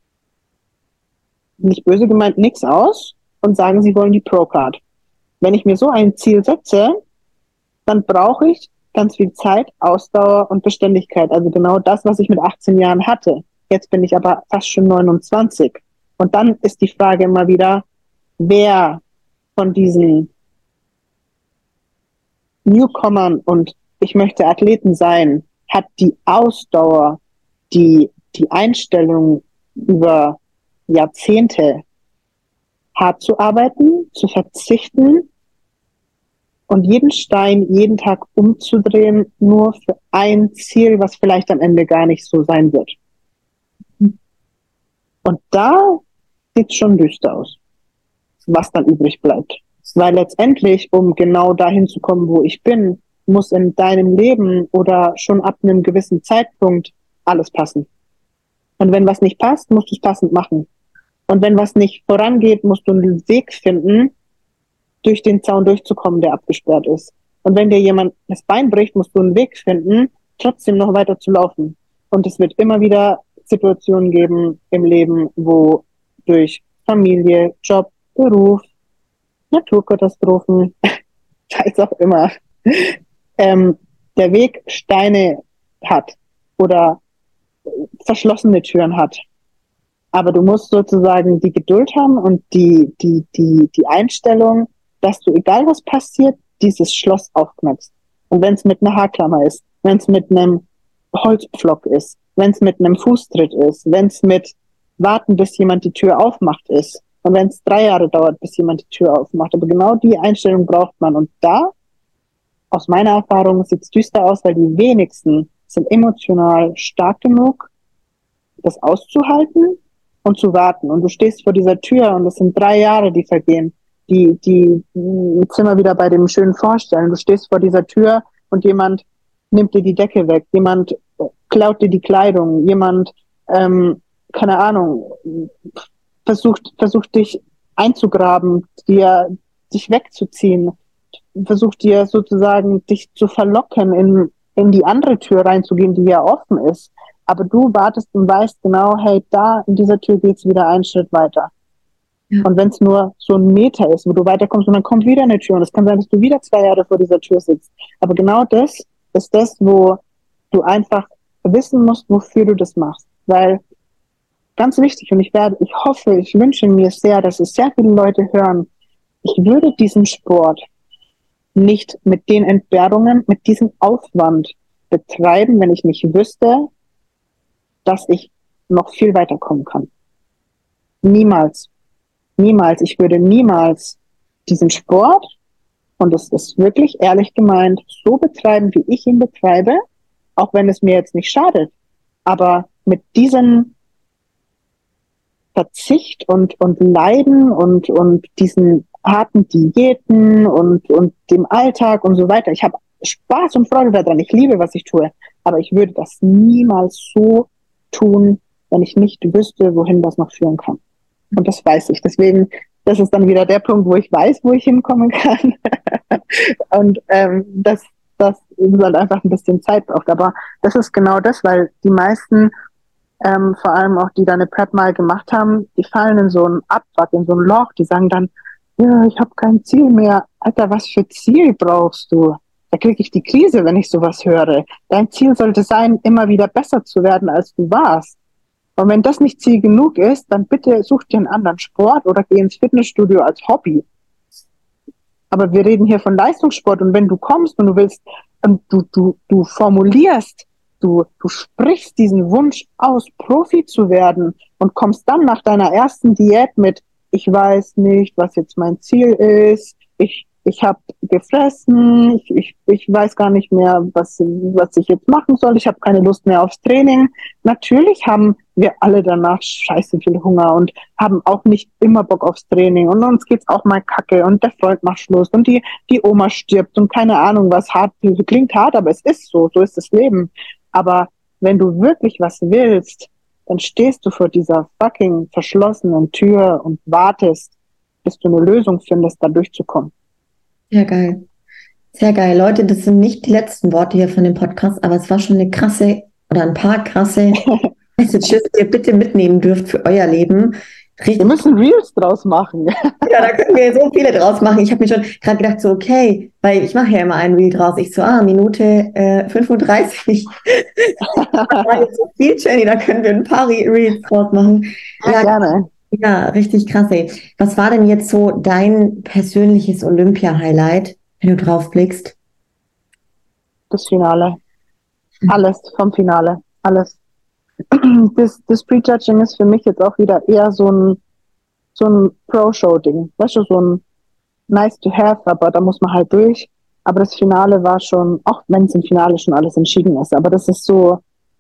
A: nicht böse gemeint, nichts aus und sagen, sie wollen die Pro-Card. Wenn ich mir so ein Ziel setze, dann brauche ich ganz viel Zeit, Ausdauer und Beständigkeit. Also genau das, was ich mit achtzehn Jahren hatte. Jetzt bin ich aber fast schon neunundzwanzig. Und dann ist die Frage immer wieder, wer von diesen Newcomern und ich möchte Athleten sein, hat die Ausdauer, die, die Einstellung über Jahrzehnte hart zu arbeiten, zu verzichten und jeden Stein jeden Tag umzudrehen, nur für ein Ziel, was vielleicht am Ende gar nicht so sein wird. Und da sieht es schon düster aus, was dann übrig bleibt. Weil letztendlich, um genau dahin zu kommen, wo ich bin, muss in deinem Leben oder schon ab einem gewissen Zeitpunkt alles passen. Und wenn was nicht passt, musst du es passend machen. Und wenn was nicht vorangeht, musst du einen Weg finden, durch den Zaun durchzukommen, der abgesperrt ist. Und wenn dir jemand das Bein bricht, musst du einen Weg finden, trotzdem noch weiter zu laufen. Und es wird immer wieder Situationen geben im Leben, wo durch Familie, Job, Beruf, Naturkatastrophen, weiß auch immer, ähm, der Weg Steine hat oder verschlossene Türen hat. Aber du musst sozusagen die Geduld haben und die, die, die, die Einstellung, dass du, egal was passiert, dieses Schloss aufknackst. Und wenn es mit einer Haarklammer ist, wenn es mit einem Holzpflock ist, wenn es mit einem Fußtritt ist, wenn es mit Warten, bis jemand die Tür aufmacht ist und wenn es drei Jahre dauert, bis jemand die Tür aufmacht. Aber genau die Einstellung braucht man. Und da, aus meiner Erfahrung, sieht es düster aus, weil die wenigsten sind emotional stark genug, das auszuhalten und zu warten. Und du stehst vor dieser Tür und es sind drei Jahre, die vergehen. Die, die, jetzt sind wir wieder bei dem schönen Vorstellen. Du stehst vor dieser Tür und jemand nimmt dir die Decke weg, jemand klaut dir die Kleidung, jemand, ähm, keine Ahnung, versucht, versucht dich einzugraben, dir, dich wegzuziehen, versucht dir sozusagen, dich zu verlocken in in die andere Tür reinzugehen, die ja offen ist. Aber du wartest und weißt genau, hey, da in dieser Tür geht's wieder einen Schritt weiter. Ja. Und wenn es nur so ein Meter ist, wo du weiterkommst und dann kommt wieder eine Tür und es kann sein, dass du wieder zwei Jahre vor dieser Tür sitzt. Aber genau das ist das, wo du einfach wissen musst, wofür du das machst. Weil ganz wichtig, und ich werde, ich hoffe, ich wünsche mir sehr, dass es sehr viele Leute hören, ich würde diesen Sport nicht mit den Entbehrungen, mit diesem Aufwand betreiben, wenn ich nicht wüsste, dass ich noch viel weiterkommen kann. Niemals. Niemals. Ich würde niemals diesen Sport, und das ist wirklich ehrlich gemeint, so betreiben, wie ich ihn betreibe, auch wenn es mir jetzt nicht schadet. Aber mit diesem Verzicht und, und Leiden und, und diesen harten Diäten und, und dem Alltag und so weiter. Ich habe Spaß und Freude daran. Ich liebe, was ich tue. Aber ich würde das niemals so tun, wenn ich nicht wüsste, wohin das noch führen kann. Und das weiß ich. Deswegen, das ist dann wieder der Punkt, wo ich weiß, wo ich hinkommen kann. Und ähm, das, das halt einfach ein bisschen Zeit braucht. Aber das ist genau das, weil die meisten, ähm, vor allem auch die da eine Prep mal gemacht haben, die fallen in so ein Abwrack, in so ein Loch. Die sagen dann, ja, ich habe kein Ziel mehr. Alter, was für Ziel brauchst du? Da kriege ich die Krise, wenn ich sowas höre. Dein Ziel sollte sein, immer wieder besser zu werden, als du warst. Und wenn das nicht Ziel genug ist, dann bitte such dir einen anderen Sport oder geh ins Fitnessstudio als Hobby. Aber wir reden hier von Leistungssport, und wenn du kommst und du willst, und du, du, du formulierst, du, du sprichst diesen Wunsch aus, Profi zu werden, und kommst dann nach deiner ersten Diät mit, ich weiß nicht, was jetzt mein Ziel ist, ich, ich habe gefressen, ich, ich, ich weiß gar nicht mehr, was, was ich jetzt machen soll, ich habe keine Lust mehr aufs Training. Natürlich haben wir alle danach scheiße viel Hunger und haben auch nicht immer Bock aufs Training, und uns geht's auch mal kacke und der Freund macht Schluss und die, die Oma stirbt und keine Ahnung was, hart, klingt hart, aber es ist so, so ist das Leben. Aber wenn du wirklich was willst, dann stehst du vor dieser fucking verschlossenen Tür und wartest, bis du eine Lösung findest, da durchzukommen.
B: Sehr geil. Sehr geil. Leute, das sind nicht die letzten Worte hier von dem Podcast, aber es war schon eine krasse oder ein paar krasse Messages, die ihr bitte mitnehmen dürft für euer Leben. Richtig.
A: Wir müssen Reels draus machen.
B: Ja, da können wir so viele draus machen. Ich habe mir schon gerade gedacht, so okay, weil ich mache ja immer ein Reel draus. Ich so, ah, Minute äh, fünfunddreißig. Das war jetzt so viel, Jenny, da können wir ein paar Reels draus machen.
A: Ja, ja, gerne.
B: Ja, richtig krass, ey. Was war denn jetzt so dein persönliches Olympia-Highlight, wenn du drauf blickst?
A: Das Finale. Alles vom Finale. Alles. Das, das Prejudging ist für mich jetzt auch wieder eher so ein, so ein Pro-Show-Ding. Weißt du, so ein nice to have, aber da muss man halt durch. Aber das Finale war schon, auch wenn es im Finale schon alles entschieden ist, aber das ist so,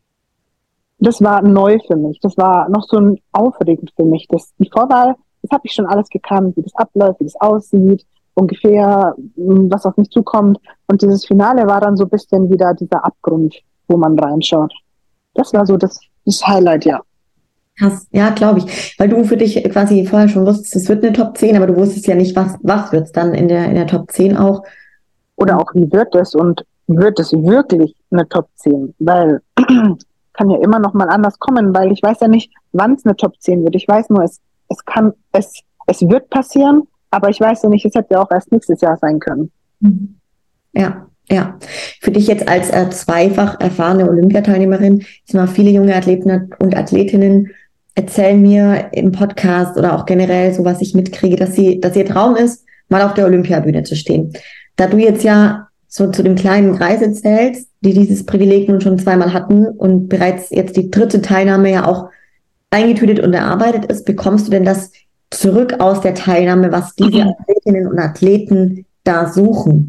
A: das war neu für mich. Das war noch so ein aufregend für mich. Das, die Vorwahl, das habe ich schon alles gekannt, wie das abläuft, wie das aussieht, ungefähr, was auf mich zukommt. Und dieses Finale war dann so ein bisschen wieder dieser Abgrund, wo man reinschaut. Das war so das, das Highlight, ja.
B: Krass, ja, glaube ich. Weil du für dich quasi vorher schon wusstest, es wird eine Top zehn, aber du wusstest ja nicht, was, was wird es dann in der, in der Top zehn auch.
A: Oder auch, wie wird es und wird es wirklich eine Top zehn? Weil kann ja immer noch mal anders kommen, weil ich weiß ja nicht, wann es eine Top zehn wird. Ich weiß nur, es, es kann, es, es wird passieren, aber ich weiß ja nicht, es hätte ja auch erst nächstes Jahr sein können.
B: Ja. Ja, für dich jetzt als äh, zweifach erfahrene Olympiateilnehmerin, ich sag mal, viele junge Athleten und Athletinnen erzählen mir im Podcast oder auch generell, so was ich mitkriege, dass sie, dass ihr Traum ist, mal auf der Olympiabühne zu stehen. Da du jetzt ja so zu dem kleinen Kreis zählst, die dieses Privileg nun schon zweimal hatten und bereits jetzt die dritte Teilnahme ja auch eingetütet und erarbeitet ist, bekommst du denn das zurück aus der Teilnahme, was diese mhm. Athletinnen und Athleten da suchen?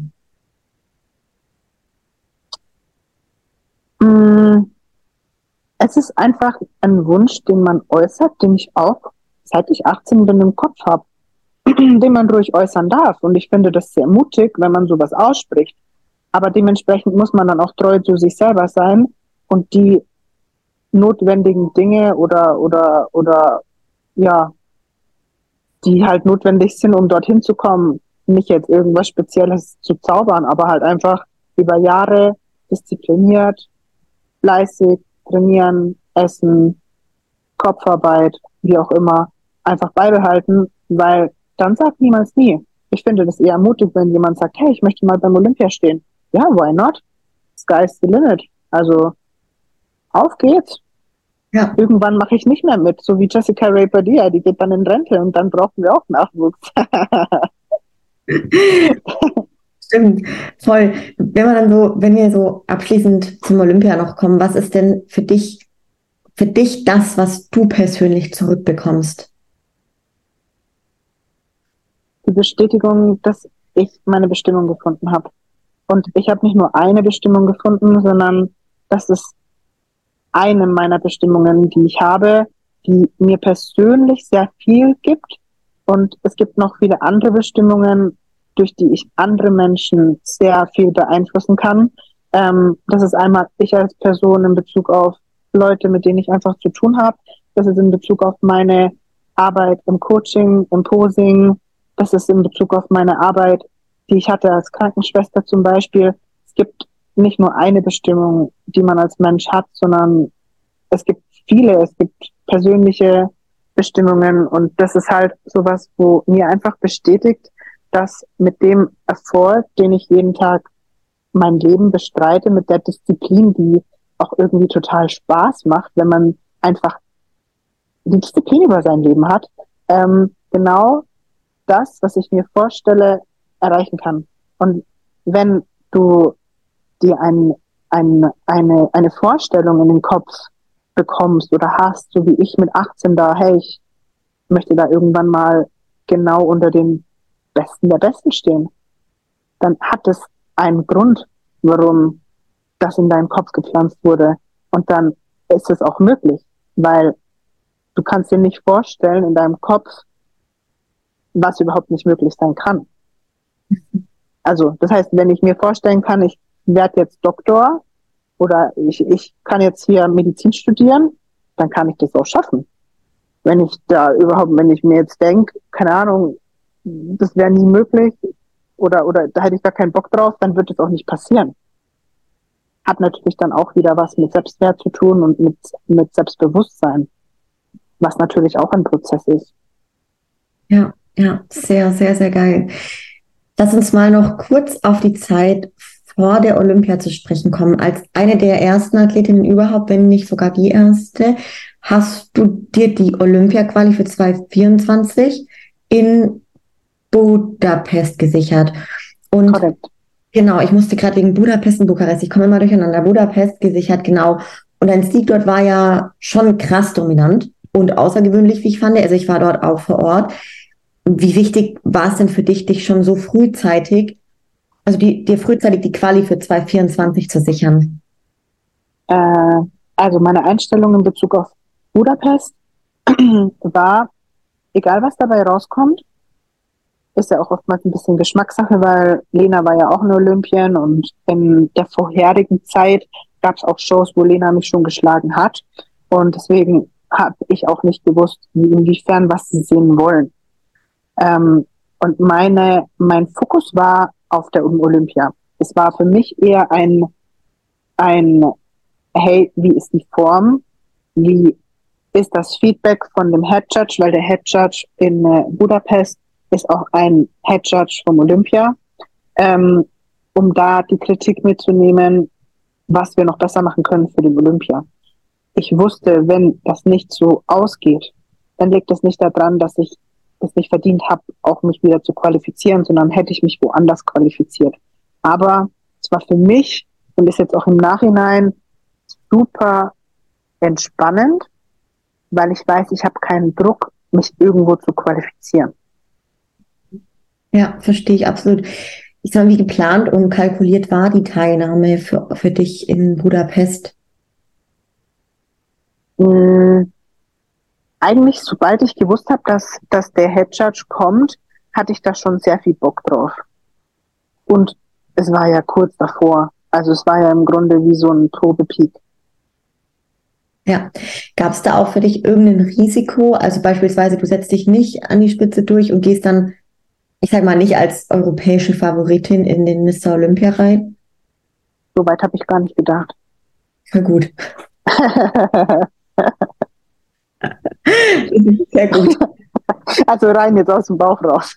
A: Es ist einfach ein Wunsch, den man äußert, den ich auch, seit ich achtzehn bin, im Kopf habe, den man ruhig äußern darf. Und ich finde das sehr mutig, wenn man sowas ausspricht. Aber dementsprechend muss man dann auch treu zu sich selber sein und die notwendigen Dinge oder, oder, oder, ja, die halt notwendig sind, um dorthin zu kommen, nicht jetzt irgendwas Spezielles zu zaubern, aber halt einfach über Jahre diszipliniert, fleißig, trainieren, essen, Kopfarbeit, wie auch immer, einfach beibehalten, weil dann sagt niemals nie. Ich finde das eher mutig, wenn jemand sagt, hey, ich möchte mal beim Olympia stehen. Ja, why not? Sky's the limit. Also, auf geht's.
B: Ja.
A: Irgendwann mache ich nicht mehr mit, so wie Jessica Ray-Padilla, die geht dann in Rente und dann brauchen wir auch Nachwuchs.
B: Stimmt, voll. Wenn wir dann so, wenn wir so abschließend zum Olympia noch kommen, was ist denn für dich, für dich das, was du persönlich zurückbekommst?
A: Die Bestätigung, dass ich meine Bestimmung gefunden habe. Und ich habe nicht nur eine Bestimmung gefunden, sondern das ist eine meiner Bestimmungen, die ich habe, die mir persönlich sehr viel gibt. Und es gibt noch viele andere Bestimmungen, durch die ich andere Menschen sehr viel beeinflussen kann. Ähm, das ist einmal ich als Person in Bezug auf Leute, mit denen ich einfach zu tun habe. Das ist in Bezug auf meine Arbeit im Coaching, im Posing. Das ist in Bezug auf meine Arbeit, die ich hatte als Krankenschwester zum Beispiel. Es gibt nicht nur eine Bestimmung, die man als Mensch hat, sondern es gibt viele, es gibt persönliche Bestimmungen und das ist halt sowas, wo mir einfach bestätigt, dass mit dem Erfolg, den ich jeden Tag mein Leben bestreite, mit der Disziplin, die auch irgendwie total Spaß macht, wenn man einfach die Disziplin über sein Leben hat, ähm, genau das, was ich mir vorstelle, erreichen kann. Und wenn du dir ein, ein, eine, eine Vorstellung in den Kopf bekommst oder hast, so wie ich mit achtzehn da, hey, ich möchte da irgendwann mal genau unter den Besten der Besten stehen, dann hat es einen Grund, warum das in deinen Kopf gepflanzt wurde. Und dann ist es auch möglich, weil du kannst dir nicht vorstellen in deinem Kopf, was überhaupt nicht möglich sein kann. Also, das heißt, wenn ich mir vorstellen kann, ich werde jetzt Doktor oder ich, ich kann jetzt hier Medizin studieren, dann kann ich das auch schaffen. Wenn ich da überhaupt, wenn ich mir jetzt denke, keine Ahnung, das wäre nie möglich oder, oder da hätte ich gar keinen Bock drauf, dann wird es auch nicht passieren. Hat natürlich dann auch wieder was mit Selbstwert zu tun und mit, mit Selbstbewusstsein, was natürlich auch ein Prozess ist.
B: Ja, ja, sehr, sehr, sehr geil. Lass uns mal noch kurz auf die Zeit vor der Olympia zu sprechen kommen. Als eine der ersten Athletinnen überhaupt, wenn nicht sogar die erste, hast du dir die Olympia-Quali für zwanzig vierundzwanzig in Budapest gesichert. Und
A: Korrekt.
B: Genau, ich musste gerade wegen Budapest und Bukarest, ich komme immer durcheinander, Budapest gesichert, genau. Und dein Sieg dort war ja schon krass dominant und außergewöhnlich, wie ich fand. Also ich war dort auch vor Ort. Wie wichtig war es denn für dich, dich schon so frühzeitig, also die, dir frühzeitig die Quali für zwanzig vierundzwanzig zu sichern?
A: Äh, also meine Einstellung in Bezug auf Budapest war, egal was dabei rauskommt, ist ja auch oftmals ein bisschen Geschmackssache, weil Lena war ja auch in Olympien und in der vorherigen Zeit gab es auch Shows, wo Lena mich schon geschlagen hat. Und deswegen habe ich auch nicht gewusst, inwiefern was sie sehen wollen. Ähm, und meine, mein Fokus war auf der Olympia. Es war für mich eher ein, ein, hey, wie ist die Form? Wie ist das Feedback von dem Head Judge? Weil der Head Judge in äh, Budapest ist auch ein Head Judge vom Olympia, ähm, um da die Kritik mitzunehmen, was wir noch besser machen können für den Olympia. Ich wusste, wenn das nicht so ausgeht, dann liegt es nicht daran, dass ich es nicht verdient habe, auch mich wieder zu qualifizieren, sondern hätte ich mich woanders qualifiziert. Aber es war für mich und ist jetzt auch im Nachhinein super entspannend, weil ich weiß, ich habe keinen Druck, mich irgendwo zu qualifizieren.
B: Ja, verstehe ich absolut. Ich sag mal, wie geplant und kalkuliert war die Teilnahme für, für dich in Budapest?
A: Mhm. Eigentlich, sobald ich gewusst habe, dass, dass der Head Judge kommt, hatte ich da schon sehr viel Bock drauf. Und es war ja kurz davor. Also es war ja im Grunde wie so ein Probepeak.
B: Ja. Gab es da auch für dich irgendein Risiko? Also beispielsweise, du setzt dich nicht an die Spitze durch und gehst dann, ich sag mal, nicht als europäische Favoritin in den Mister Olympia rein?
A: so weit habe ich gar nicht gedacht.
B: Voll gut. Sehr gut.
A: Also rein jetzt aus dem Bauch raus.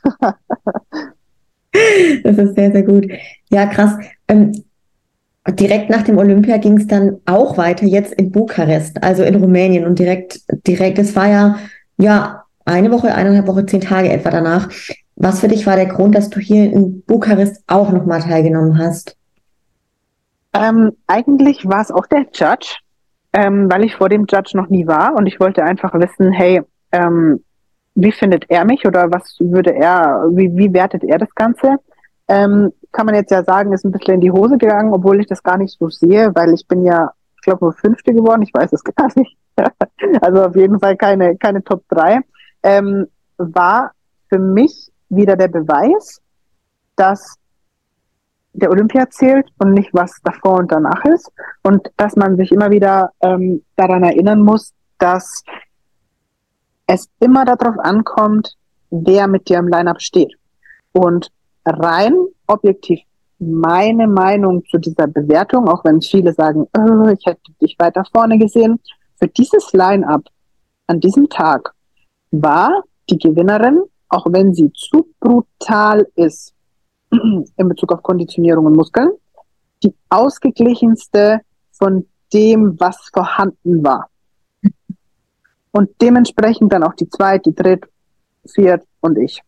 B: Das ist sehr, sehr gut. Ja, krass. Ähm, direkt nach dem Olympia ging es dann auch weiter, jetzt in Bukarest, also in Rumänien. Und direkt, direkt, es war ja, ja eine Woche, eineinhalb Woche, zehn Tage etwa danach. Was für dich war der Grund, dass du hier in Bukarest auch nochmal teilgenommen hast?
A: Ähm, eigentlich war es auch der Judge, ähm, weil ich vor dem Judge noch nie war und ich wollte einfach wissen, hey, ähm, wie findet er mich oder was würde er, wie, wie wertet er das Ganze? Ähm, kann man jetzt ja sagen, ist ein bisschen in die Hose gegangen, obwohl ich das gar nicht so sehe, weil ich bin ja, ich glaube, nur Fünfte geworden, ich weiß es gar nicht. Also auf jeden Fall keine, keine Top drei. Ähm, war für mich wieder der Beweis, dass der Olympia zählt und nicht, was davor und danach ist. Und dass man sich immer wieder ähm, daran erinnern muss, dass es immer darauf ankommt, wer mit dir im Line-Up steht. Und rein objektiv meine Meinung zu dieser Bewertung, auch wenn viele sagen, oh, ich hätte dich weiter vorne gesehen, für dieses Line-Up an diesem Tag war die Gewinnerin, auch wenn sie zu brutal ist in Bezug auf Konditionierung und Muskeln, die ausgeglichenste von dem, was vorhanden war. Und dementsprechend dann auch die Zweit-, die Dritt-, Viert- und ich.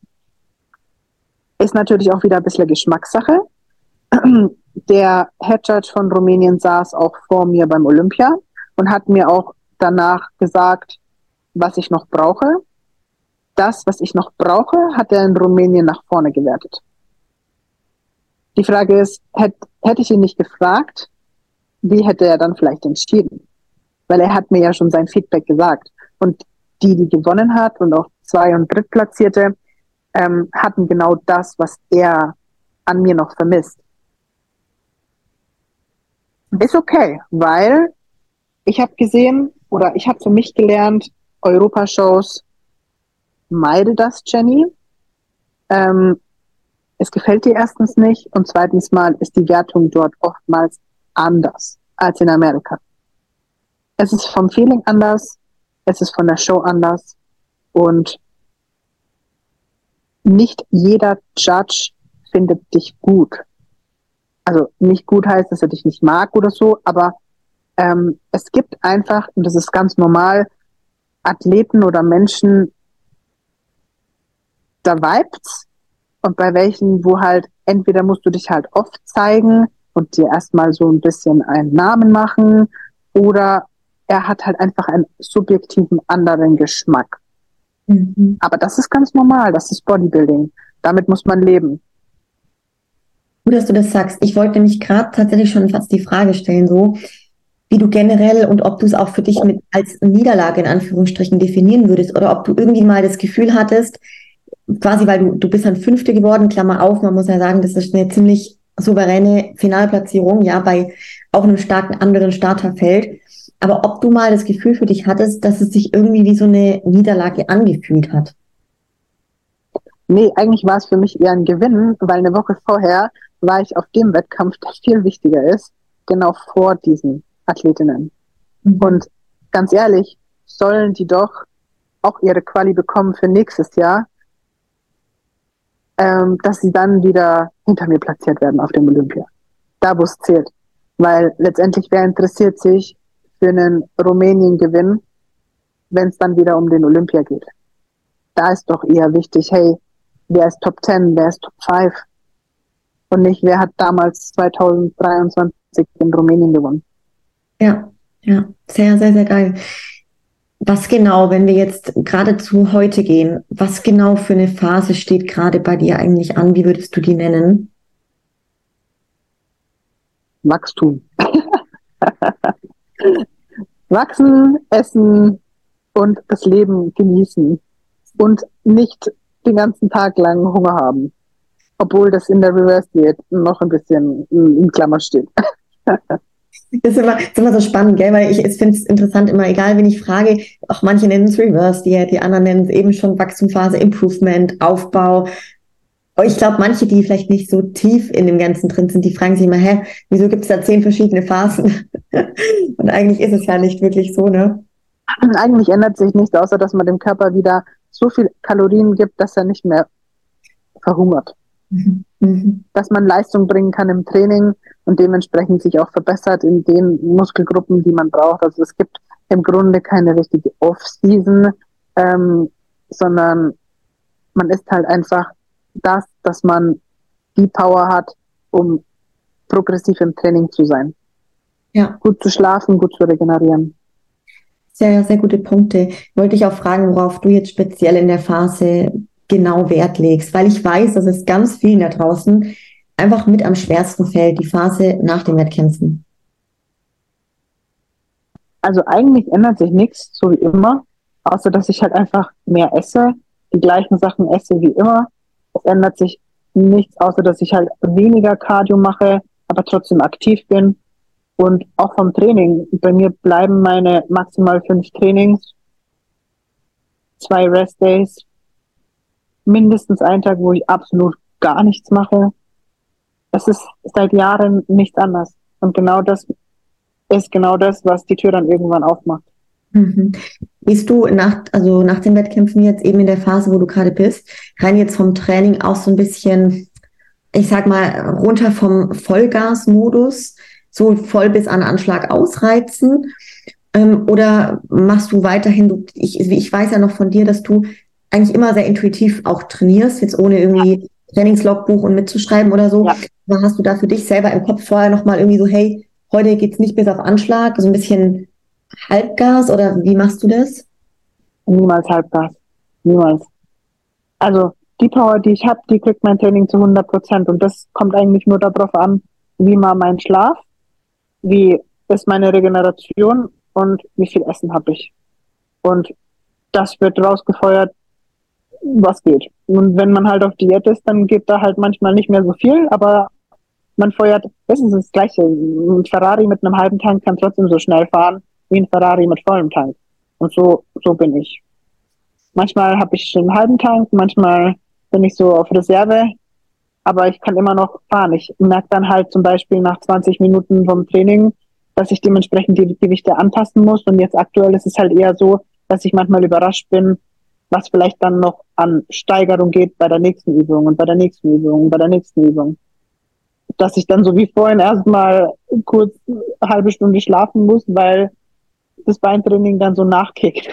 A: Ist natürlich auch wieder ein bisschen Geschmackssache. Der Head Judge von Rumänien saß auch vor mir beim Olympia und hat mir auch danach gesagt, was ich noch brauche. Das, was ich noch brauche, hat er in Rumänien nach vorne gewertet. Die Frage ist, hätte, hätte ich ihn nicht gefragt, wie hätte er dann vielleicht entschieden? Weil er hat mir ja schon sein Feedback gesagt. Und die, die gewonnen hat und auch Zwei- und Drittplatzierte, ähm, hatten genau das, was er an mir noch vermisst. Ist okay, weil ich habe gesehen oder ich habe für mich gelernt, Europashows, meide das, Jenny. Ähm, es gefällt dir erstens nicht und zweitens mal ist die Wertung dort oftmals anders als in Amerika. Es ist vom Feeling anders, es ist von der Show anders und nicht jeder Judge findet dich gut. Also nicht gut heißt, dass er dich nicht mag oder so, aber ähm, es gibt einfach, und das ist ganz normal, Athleten oder Menschen, da vibet's und bei welchen, wo halt entweder musst du dich halt oft zeigen und dir erstmal so ein bisschen einen Namen machen oder er hat halt einfach einen subjektiven anderen Geschmack. Mhm. Aber das ist ganz normal, das ist Bodybuilding. Damit muss man leben.
B: Gut, dass du das sagst. Ich wollte nämlich gerade tatsächlich schon fast die Frage stellen, so wie du generell und ob du es auch für dich mit als Niederlage in Anführungsstrichen definieren würdest oder ob du irgendwie mal das Gefühl hattest, quasi, weil du, du bist dann Fünfte geworden, Klammer auf, man muss ja sagen, das ist eine ziemlich souveräne Finalplatzierung, ja, bei auch einem starken anderen Starterfeld. Aber ob du mal das Gefühl für dich hattest, dass es sich irgendwie wie so eine Niederlage angefühlt hat?
A: Nee, eigentlich war es für mich eher ein Gewinn, weil eine Woche vorher war ich auf dem Wettkampf, der viel wichtiger ist, genau vor diesen Athletinnen. Mhm. Und ganz ehrlich, sollen die doch auch ihre Quali bekommen für nächstes Jahr, ähm, dass sie dann wieder hinter mir platziert werden auf dem Olympia. Da, wo es zählt. Weil letztendlich, wer interessiert sich für einen Rumänien-Gewinn, wenn es dann wieder um den Olympia geht? Da ist doch eher wichtig, hey, wer ist Top zehn, wer ist Top fünf? Und nicht, wer hat damals zwanzig dreiundzwanzig in Rumänien gewonnen.
B: Ja, ja, sehr, sehr, sehr geil. Was genau, wenn wir jetzt gerade zu heute gehen, was genau für eine Phase steht gerade bei dir eigentlich an? Wie würdest du die nennen?
A: Wachstum. Wachsen, essen und das Leben genießen. Und nicht den ganzen Tag lang Hunger haben. Obwohl das in der Reverse-Diät noch ein bisschen in Klammer steht.
B: Das ist immer, das ist immer so spannend, gell? Weil ich, ich finde es interessant, immer egal, wen ich frage, auch manche nennen es Reverse Diät, die anderen nennen es eben schon Wachstumsphase, Improvement, Aufbau. Aber ich glaube, manche, die vielleicht nicht so tief in dem Ganzen drin sind, die fragen sich immer, hä, wieso gibt es da zehn verschiedene Phasen? Und eigentlich ist es ja nicht wirklich so, ne?
A: Eigentlich ändert sich nichts, außer dass man dem Körper wieder so viel Kalorien gibt, dass er nicht mehr verhungert.
B: Mhm. Mhm.
A: Dass man Leistung bringen kann im Training und dementsprechend sich auch verbessert in den Muskelgruppen, die man braucht. Also es gibt im Grunde keine richtige Off-Season, ähm, sondern man ist halt einfach das, dass man die Power hat, um progressiv im Training zu sein.
B: Ja.
A: Gut zu schlafen, gut zu regenerieren.
B: Sehr, sehr gute Punkte. Wollte ich auch fragen, worauf du jetzt speziell in der Phase genau Wert legst, weil ich weiß, dass es ganz vielen da draußen einfach mit am schwersten fällt, die Phase nach den Wettkämpfen.
A: Also eigentlich ändert sich nichts, so wie immer, außer dass ich halt einfach mehr esse, die gleichen Sachen esse wie immer. Es ändert sich nichts, außer dass ich halt weniger Cardio mache, aber trotzdem aktiv bin. Und auch vom Training. Bei mir bleiben meine maximal fünf Trainings, zwei Rest-Days, mindestens ein Tag, wo ich absolut gar nichts mache. Das ist seit Jahren nichts anders. Und genau das ist genau das, was die Tür dann irgendwann aufmacht.
B: Mhm. Bist du nach, also nach den Wettkämpfen jetzt eben in der Phase, wo du gerade bist, rein jetzt vom Training auch so ein bisschen, ich sag mal, runter vom Vollgasmodus, so voll bis an Anschlag ausreizen? Ähm, oder machst du weiterhin, du, ich, ich weiß ja noch von dir, dass du eigentlich immer sehr intuitiv auch trainierst, jetzt ohne irgendwie Trainingslogbuch und mitzuschreiben oder so.
A: Ja.
B: Aber hast du da für dich selber im Kopf vorher nochmal irgendwie so, hey, heute geht's nicht bis auf Anschlag, so ein bisschen Halbgas oder wie machst du das?
A: Niemals Halbgas. Niemals. Also die Power, die ich habe, die kriegt mein Training zu hundert Prozent. Und das kommt eigentlich nur darauf an, wie mal mein Schlaf, wie ist meine Regeneration und wie viel Essen habe ich. Und das wird rausgefeuert, was geht. Und wenn man halt auf Diät ist, dann geht da halt manchmal nicht mehr so viel, aber man feuert, das ist das Gleiche. Ein Ferrari mit einem halben Tank kann trotzdem so schnell fahren wie ein Ferrari mit vollem Tank. Und so, so bin ich. Manchmal habe ich schon einen halben Tank, manchmal bin ich so auf Reserve, aber ich kann immer noch fahren. Ich merke dann halt zum Beispiel nach zwanzig Minuten vom Training, dass ich dementsprechend die Gewichte anpassen muss. Und jetzt aktuell ist es halt eher so, dass ich manchmal überrascht bin, was vielleicht dann noch an Steigerung geht bei der nächsten Übung und bei der nächsten Übung und bei der nächsten Übung. Dass ich dann so wie vorhin erstmal kurz eine halbe Stunde schlafen muss, weil das Beintraining dann so nachkickt.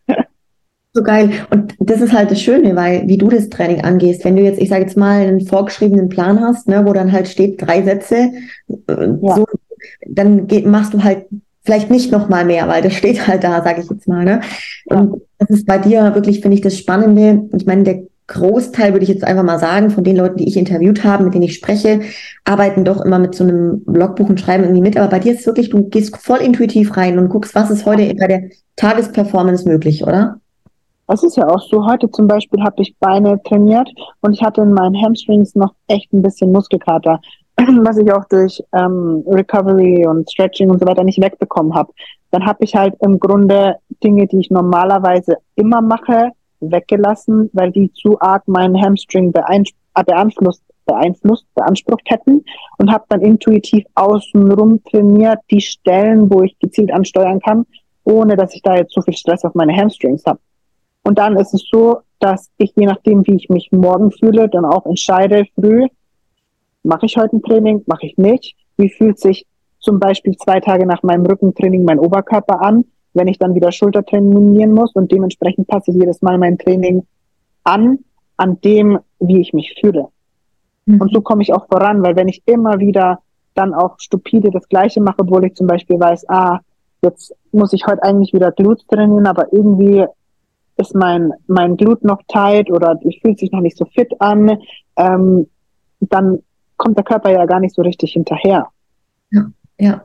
B: So geil. Und das ist halt das Schöne, weil wie du das Training angehst, wenn du jetzt, ich sage jetzt mal, einen vorgeschriebenen Plan hast, ne, wo dann halt steht, drei Sätze, äh,
A: Ja.
B: so, dann geht, machst du halt vielleicht nicht nochmal mehr, weil das steht halt da, sage ich jetzt mal. Ne? Und das ist bei dir wirklich, finde ich, das Spannende. Ich meine, der Großteil, würde ich jetzt einfach mal sagen, von den Leuten, die ich interviewt habe, mit denen ich spreche, arbeiten doch immer mit so einem Logbuch und schreiben irgendwie mit. Aber bei dir ist es wirklich, du gehst voll intuitiv rein und guckst, was ist heute bei der Tagesperformance möglich, oder?
A: Das ist ja auch so. Heute zum Beispiel habe ich Beine trainiert und ich hatte in meinen Hamstrings noch echt ein bisschen Muskelkater, was ich auch durch ähm, Recovery und Stretching und so weiter nicht wegbekommen habe. Dann habe ich halt im Grunde Dinge, die ich normalerweise immer mache, weggelassen, weil die zu arg meinen Hamstring beeinflusst, beeinflusst, beansprucht hätten und habe dann intuitiv außenrum trainiert, die Stellen, wo ich gezielt ansteuern kann, ohne dass ich da jetzt so viel Stress auf meine Hamstrings habe. Und dann ist es so, dass ich, je nachdem, wie ich mich morgen fühle, dann auch entscheide früh, mache ich heute ein Training, mache ich nicht. Wie fühlt sich zum Beispiel zwei Tage nach meinem Rückentraining mein Oberkörper an, wenn ich dann wieder Schulter trainieren muss, und dementsprechend passe ich jedes Mal mein Training an, an dem, wie ich mich fühle. Mhm. Und so komme ich auch voran, weil wenn ich immer wieder dann auch stupide das Gleiche mache, obwohl ich zum Beispiel weiß, ah, jetzt muss ich heute eigentlich wieder Glutes trainieren, aber irgendwie ist mein, mein Glut noch tight oder ich fühlt sich noch nicht so fit an, ähm, dann kommt der Körper ja gar nicht so richtig hinterher.
B: Ja, ja,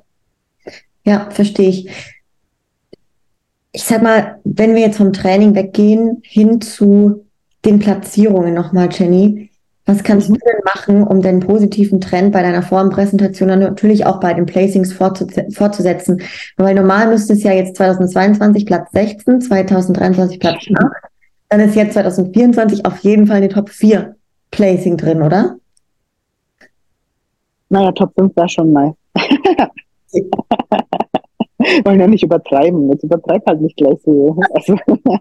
B: ja, verstehe ich. Ich sag mal, wenn wir jetzt vom Training weggehen, hin zu den Platzierungen nochmal, Jenny, was kannst mhm. du denn machen, um den positiven Trend bei deiner Formpräsentation und natürlich auch bei den Placings fortzus- fortzusetzen? Weil normal müsste es ja jetzt zweitausendzweiundzwanzig Platz sechzehn, zweitausenddreiundzwanzig Platz acht, dann ist jetzt zweitausendvierundzwanzig auf jeden Fall eine Top vier Placing drin, oder?
A: Naja, Top fünf wäre schon nice. Wollen ja nicht übertreiben. Jetzt übertreib halt nicht gleich so. Also,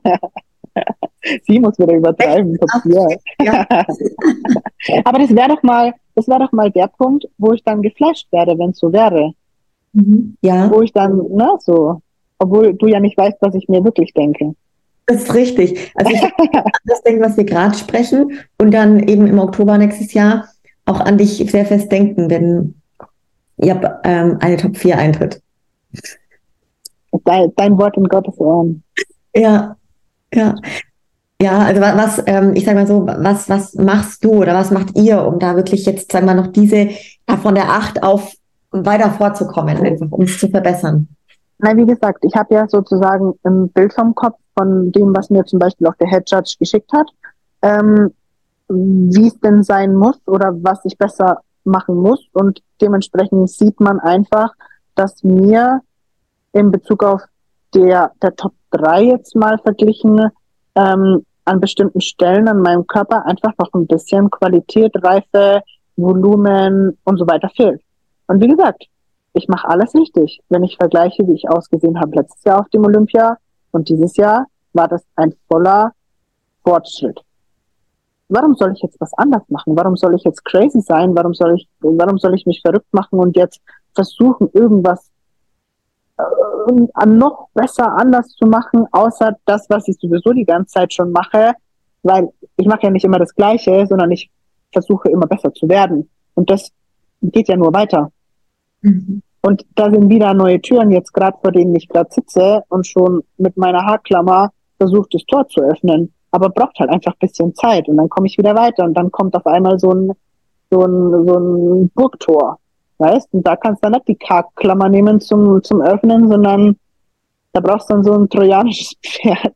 A: sie muss wieder übertreiben. Top vier.
B: Ja.
A: Aber das wäre doch mal, das wäre doch mal der Punkt, wo ich dann geflasht werde, wenn es so wäre.
B: Mhm. Ja.
A: Wo ich dann, na so, obwohl du ja nicht weißt, was ich mir wirklich denke.
B: Das ist richtig. Also ich das denke, was wir gerade sprechen und dann eben im Oktober nächstes Jahr auch an dich sehr fest denken, wenn ihr ähm, eine Top vier eintritt.
A: Dein, dein Wort in Gottes Ohren.
B: Ja, ja. Ja, also wa- was, ähm, ich sag mal so, was, was machst du oder was macht ihr, um da wirklich jetzt, sagen wir noch diese, ja, von der acht auf weiter vorzukommen, einfach um es zu verbessern?
A: Na, wie gesagt, ich habe ja sozusagen ein Bild vom Kopf von dem, was mir zum Beispiel auch der Head Judge geschickt hat, ähm, wie es denn sein muss oder was ich besser machen muss. Und dementsprechend sieht man einfach, dass mir in Bezug auf der, der Top drei jetzt mal verglichen, ähm, an bestimmten Stellen an meinem Körper einfach noch ein bisschen Qualität, Reife, Volumen und so weiter fehlt. Und wie gesagt, ich mache alles richtig. Wenn ich vergleiche, wie ich ausgesehen habe letztes Jahr auf dem Olympia und dieses Jahr, war das ein voller Fortschritt. Warum soll ich jetzt was anders machen? Warum soll ich jetzt crazy sein? Warum soll ich, warum soll ich mich verrückt machen und jetzt versuchen, irgendwas äh, noch besser anders zu machen, außer das, was ich sowieso die ganze Zeit schon mache, weil ich mache ja nicht immer das Gleiche, sondern ich versuche immer besser zu werden. Und das geht ja nur weiter.
B: Mhm.
A: Und da sind wieder neue Türen jetzt gerade, vor denen ich gerade sitze und schon mit meiner Haarklammer versucht, das Tor zu öffnen. Aber braucht halt einfach ein bisschen Zeit und dann komme ich wieder weiter und dann kommt auf einmal so ein, so ein, so ein Burgtor. Weißt? Und da kannst du dann nicht die Haarklammer nehmen zum, zum Öffnen, sondern da brauchst du dann so ein trojanisches Pferd.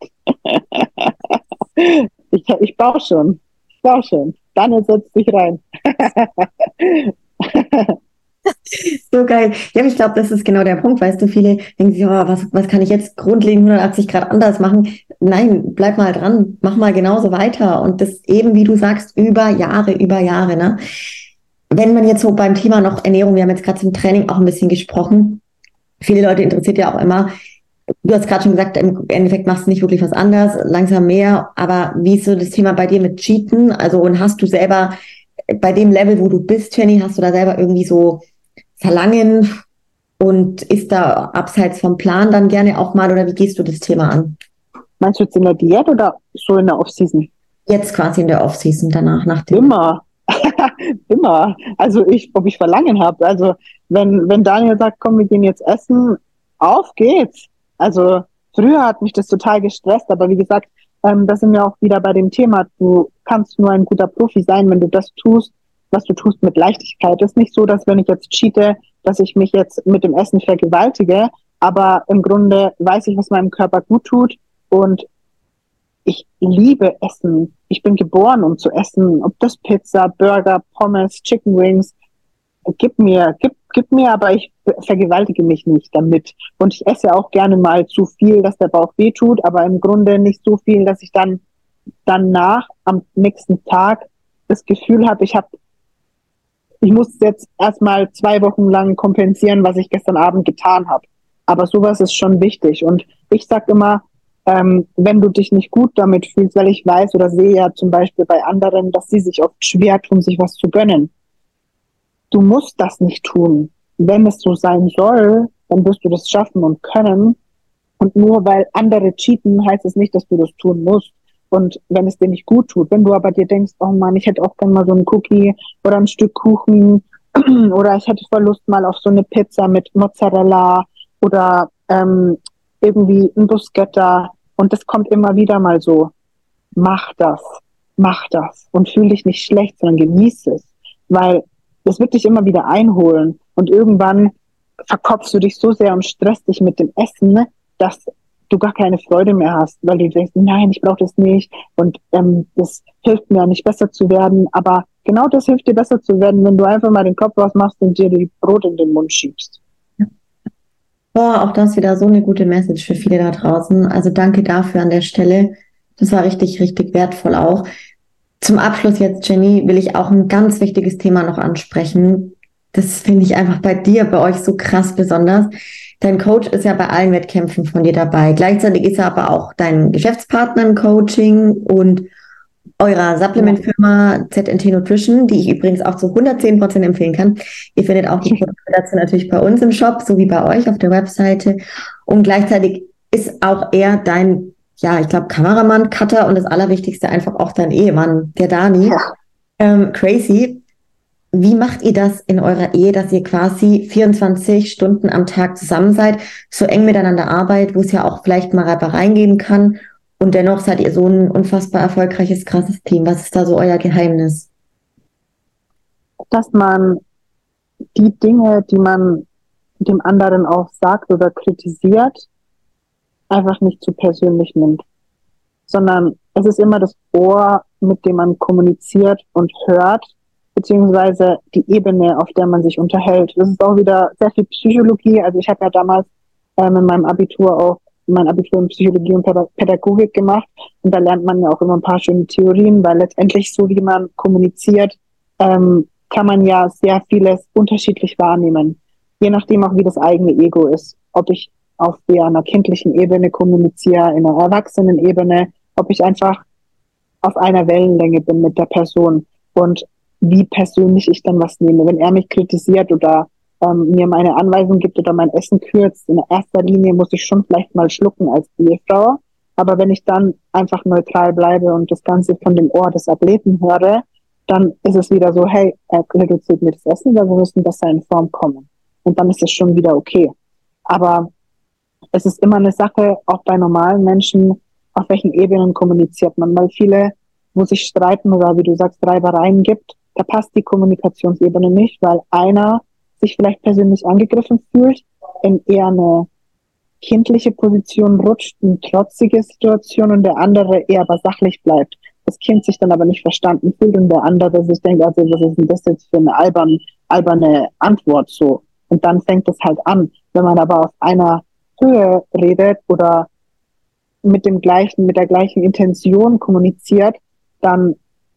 A: ich, ich baue schon. Ich baue schon. Daniel setzt dich rein.
B: So geil. Ja, ich glaube, das ist genau der Punkt, weißt du, viele denken sich, oh, was, was kann ich jetzt grundlegend hundertachtzig Grad anders machen? Nein, bleib mal dran, mach mal genauso weiter und das eben, wie du sagst, über Jahre, über Jahre, ne? Wenn man jetzt so beim Thema noch Ernährung, wir haben jetzt gerade zum Training auch ein bisschen gesprochen, viele Leute interessiert ja auch immer, du hast gerade schon gesagt, im Endeffekt machst du nicht wirklich was anderes, langsam mehr, aber wie ist so das Thema bei dir mit Cheaten? Also und hast du selber bei dem Level, wo du bist, Jenny, hast du da selber irgendwie so Verlangen und ist da abseits vom Plan dann gerne auch mal oder wie gehst du das Thema an?
A: Meinst du jetzt in der Diät oder so in der Off-Season?
B: Jetzt quasi in der Off-Season danach, nach dem.
A: Immer. Immer. Also ich, ob ich Verlangen habe. Also wenn, wenn Daniel sagt, komm, wir gehen jetzt essen, auf geht's. Also früher hat mich das total gestresst, aber wie gesagt, ähm, da sind wir auch wieder bei dem Thema, du kannst nur ein guter Profi sein, wenn du das tust, was du tust mit Leichtigkeit. Es ist nicht so, dass wenn ich jetzt cheate, dass ich mich jetzt mit dem Essen vergewaltige, aber im Grunde weiß ich, was meinem Körper gut tut und ich liebe Essen. Ich bin geboren, um zu essen. Ob das Pizza, Burger, Pommes, Chicken Wings, gib mir, gib, gib mir, aber ich vergewaltige mich nicht damit. Und ich esse auch gerne mal zu viel, dass der Bauch wehtut, aber im Grunde nicht so viel, dass ich dann danach am nächsten Tag das Gefühl habe, ich habe, ich muss jetzt erstmal zwei Wochen lang kompensieren, was ich gestern Abend getan habe. Aber sowas ist schon wichtig. Und ich sage immer, ähm, wenn du dich nicht gut damit fühlst, weil ich weiß oder sehe ja zum Beispiel bei anderen, dass sie sich oft schwer tun, sich was zu gönnen. Du musst das nicht tun. Wenn es so sein soll, dann wirst du das schaffen und können. Und nur weil andere cheaten, heißt es nicht, dass du das tun musst. Und wenn es dir nicht gut tut, wenn du aber dir denkst, oh Mann, ich hätte auch gerne mal so einen Cookie oder ein Stück Kuchen oder ich hätte voll Lust mal auf so eine Pizza mit Mozzarella oder ähm, irgendwie ein Bruschetta und das kommt immer wieder mal so, mach das, mach das und fühl dich nicht schlecht, sondern genieß es, weil das wird dich immer wieder einholen und irgendwann verkopfst du dich so sehr und stresst dich mit dem Essen, dass du gar keine Freude mehr hast, weil du denkst, nein, ich brauche das nicht und ähm, das hilft mir nicht besser zu werden, aber genau das hilft dir besser zu werden, wenn du einfach mal den Kopf ausmachst und dir die Brot in den Mund schiebst.
B: Boah, auch das wieder so eine gute Message für viele da draußen. Also danke dafür an der Stelle. Das war richtig, richtig wertvoll auch. Zum Abschluss jetzt, Jenny, will ich auch ein ganz wichtiges Thema noch ansprechen. Das finde ich einfach bei dir, bei euch so krass besonders. Dein Coach ist ja bei allen Wettkämpfen von dir dabei. Gleichzeitig ist er aber auch dein Geschäftspartner im Coaching und eurer Supplementfirma Z N T Nutrition, die ich übrigens auch zu hundertzehn Prozent empfehlen kann. Ihr findet auch die Produkte dazu natürlich bei uns im Shop, so wie bei euch auf der Webseite. Und gleichzeitig ist auch er dein, ja, ich glaube, Kameramann, Cutter und das Allerwichtigste einfach auch dein Ehemann, der Dani. Ja. Ähm, crazy. Wie macht ihr das in eurer Ehe, dass ihr quasi vierundzwanzig Stunden am Tag zusammen seid, so eng miteinander arbeitet, wo es ja auch vielleicht mal Reibereien geben kann? Und dennoch seid ihr so ein unfassbar erfolgreiches, krasses Team. Was ist da so euer Geheimnis?
A: Dass man die Dinge, die man dem anderen auch sagt oder kritisiert, einfach nicht zu persönlich nimmt. Sondern es ist immer das Ohr, mit dem man kommuniziert und hört, beziehungsweise die Ebene, auf der man sich unterhält. Das ist auch wieder sehr viel Psychologie. Also ich habe ja damals ähm, in meinem Abitur auch mein Abitur in Psychologie und Pädagogik gemacht und da lernt man ja auch immer ein paar schöne Theorien, weil letztendlich so, wie man kommuniziert, ähm, kann man ja sehr vieles unterschiedlich wahrnehmen, je nachdem auch, wie das eigene Ego ist. Ob ich auf der einer kindlichen Ebene kommuniziere, in einer Erwachsenenebene, ob ich einfach auf einer Wellenlänge bin mit der Person und wie persönlich ich dann was nehme. Wenn er mich kritisiert oder ähm, mir meine Anweisung gibt oder mein Essen kürzt, in erster Linie muss ich schon vielleicht mal schlucken als Ehefrau. Aber wenn ich dann einfach neutral bleibe und das Ganze von dem Ohr des Athleten höre, dann ist es wieder so, hey, er reduziert mir das Essen, weil wir müssen besser in Form kommen. Und dann ist es schon wieder okay. Aber es ist immer eine Sache, auch bei normalen Menschen, auf welchen Ebenen kommuniziert man, weil viele, wo sich streiten oder wie du sagst, Reibereien gibt, da passt die Kommunikationsebene nicht, weil einer sich vielleicht persönlich angegriffen fühlt, in eher eine kindliche Position rutscht, eine trotzige Situation und der andere eher aber sachlich bleibt. Das Kind sich dann aber nicht verstanden fühlt und der andere sich denkt, also was ist denn das jetzt für eine albern, alberne Antwort so? Und dann fängt es halt an. Wenn man aber auf einer Höhe redet oder mit dem gleichen, mit der gleichen Intention kommuniziert, dann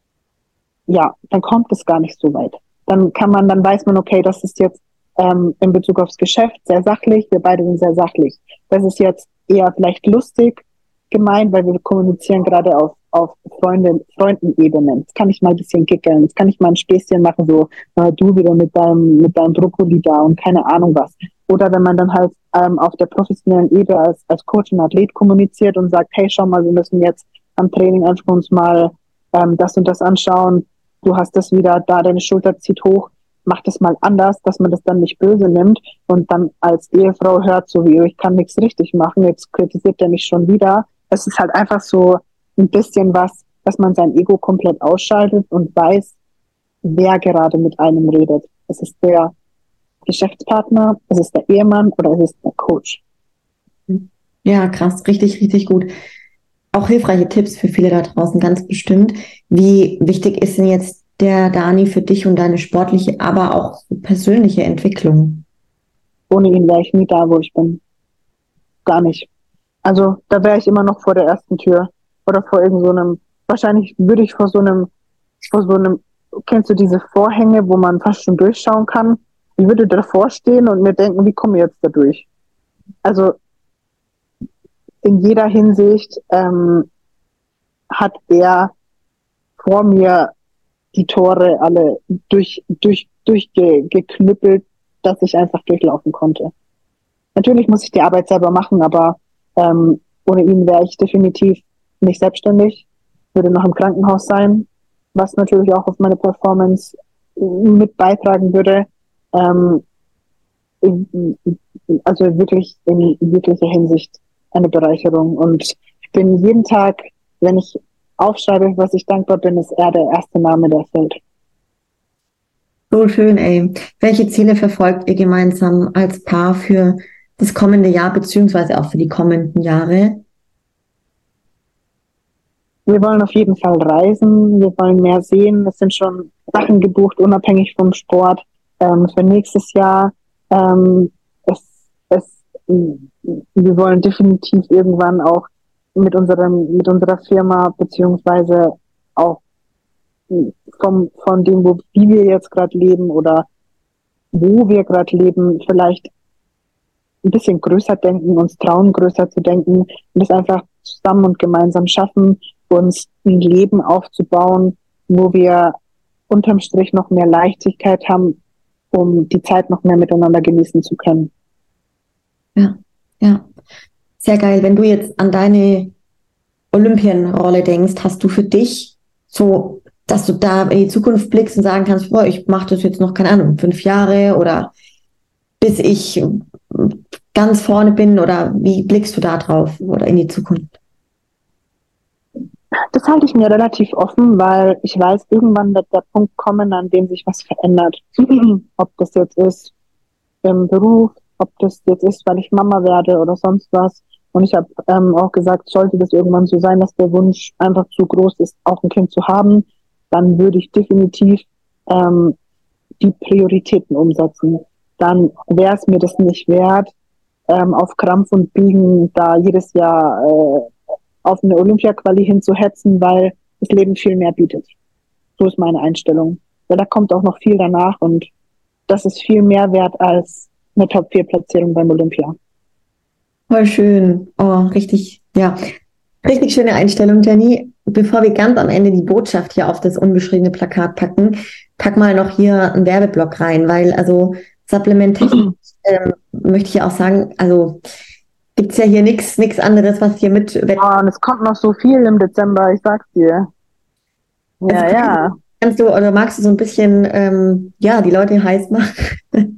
A: ja, dann kommt es gar nicht so weit. Dann kann man, dann weiß man, okay, das ist jetzt ähm, in Bezug aufs Geschäft sehr sachlich, wir beide sind sehr sachlich. Das ist jetzt eher vielleicht lustig gemeint, weil wir kommunizieren gerade auf auf Freunde, Freundenebene. Jetzt kann ich mal ein bisschen kickeln, jetzt kann ich mal ein Späßchen machen, so äh, du wieder mit deinem mit deinem Brokkoli da und keine Ahnung was. Oder wenn man dann halt ähm, auf der professionellen Ebene als als Coach und Athlet kommuniziert und sagt, hey, schau mal, wir müssen jetzt am Training einfach uns mal ähm, das und das anschauen. Du hast das wieder da, deine Schulter zieht hoch, mach das mal anders, dass man das dann nicht böse nimmt und dann als Ehefrau hört, so wie, ich kann nichts richtig machen, jetzt kritisiert er mich schon wieder. Es ist halt einfach so ein bisschen was, dass man sein Ego komplett ausschaltet und weiß, wer gerade mit einem redet. Es ist der Geschäftspartner, es ist der Ehemann oder es ist der Coach.
B: Ja, krass, richtig, richtig gut. Auch hilfreiche Tipps für viele da draußen, ganz bestimmt. Wie wichtig ist denn jetzt der Dani für dich und deine sportliche, aber auch persönliche Entwicklung?
A: Ohne ihn wäre ich nie da, wo ich bin. Gar nicht. Also da wäre ich immer noch vor der ersten Tür oder vor irgend so einem, wahrscheinlich würde ich vor so einem, vor so einem, kennst du diese Vorhänge, wo man fast schon durchschauen kann? Ich würde davor stehen und mir denken, wie komme ich jetzt da durch? Also in jeder Hinsicht ähm, hat er vor mir die Tore alle durch, durch, durchgeknüppelt, dass ich einfach durchlaufen konnte. Natürlich muss ich die Arbeit selber machen, aber ähm, ohne ihn wäre ich definitiv nicht selbstständig, würde noch im Krankenhaus sein, was natürlich auch auf meine Performance mit beitragen würde. Ähm, also wirklich in jeglicher Hinsicht eine Bereicherung. Und ich bin jeden Tag, wenn ich aufschreibe, was ich dankbar bin, ist er der erste Name, der fällt.
B: So schön, ey. Welche Ziele verfolgt ihr gemeinsam als Paar für das kommende Jahr, beziehungsweise auch für die kommenden Jahre?
A: Wir wollen auf jeden Fall reisen, wir wollen mehr sehen. Es sind schon Sachen gebucht, unabhängig vom Sport, ähm, für nächstes Jahr. Ähm, es, es, wir wollen definitiv irgendwann auch mit unserem, mit unserer Firma beziehungsweise auch vom, von dem, wo, wie wir jetzt gerade leben oder wo wir gerade leben, vielleicht ein bisschen größer denken, uns trauen, größer zu denken und das einfach zusammen und gemeinsam schaffen, uns ein Leben aufzubauen, wo wir unterm Strich noch mehr Leichtigkeit haben, um die Zeit noch mehr miteinander genießen zu können.
B: Ja, ja. Sehr geil. Wenn du jetzt an deine Olympienrolle denkst, hast du für dich so, dass du da in die Zukunft blickst und sagen kannst, boah, ich mache das jetzt noch, keine Ahnung, fünf Jahre oder bis ich ganz vorne bin, oder wie blickst du da drauf oder in die Zukunft?
A: Das halte ich mir relativ offen, weil ich weiß, irgendwann wird der Punkt kommen, an dem sich was verändert. Ob das jetzt ist im Beruf, ob das jetzt ist, weil ich Mama werde oder sonst was. Und ich habe ähm, auch gesagt, sollte das irgendwann so sein, dass der Wunsch einfach zu groß ist, auch ein Kind zu haben, dann würde ich definitiv ähm, die Prioritäten umsetzen. Dann wäre es mir das nicht wert, ähm, auf Krampf und Biegen da jedes Jahr äh, auf eine Olympia-Quali hinzuhetzen, weil das Leben viel mehr bietet. So ist meine Einstellung. Weil da kommt auch noch viel danach und das ist viel mehr wert als eine Top vier Platzierung beim Olympia.
B: Voll schön. Oh, richtig, ja. Richtig schöne Einstellung, Jenny. Bevor wir ganz am Ende die Botschaft hier auf das unbeschriebene Plakat packen, pack mal noch hier einen Werbeblock rein, weil also supplementtechnisch ähm, möchte ich ja auch sagen, also gibt es ja hier nichts nichts anderes, was hier mit...
A: Ja, und es kommt noch so viel im Dezember, ich sag's dir. Ja,
B: also,
A: ja.
B: Kannst du oder magst du so ein bisschen, ähm, ja, die Leute heiß machen?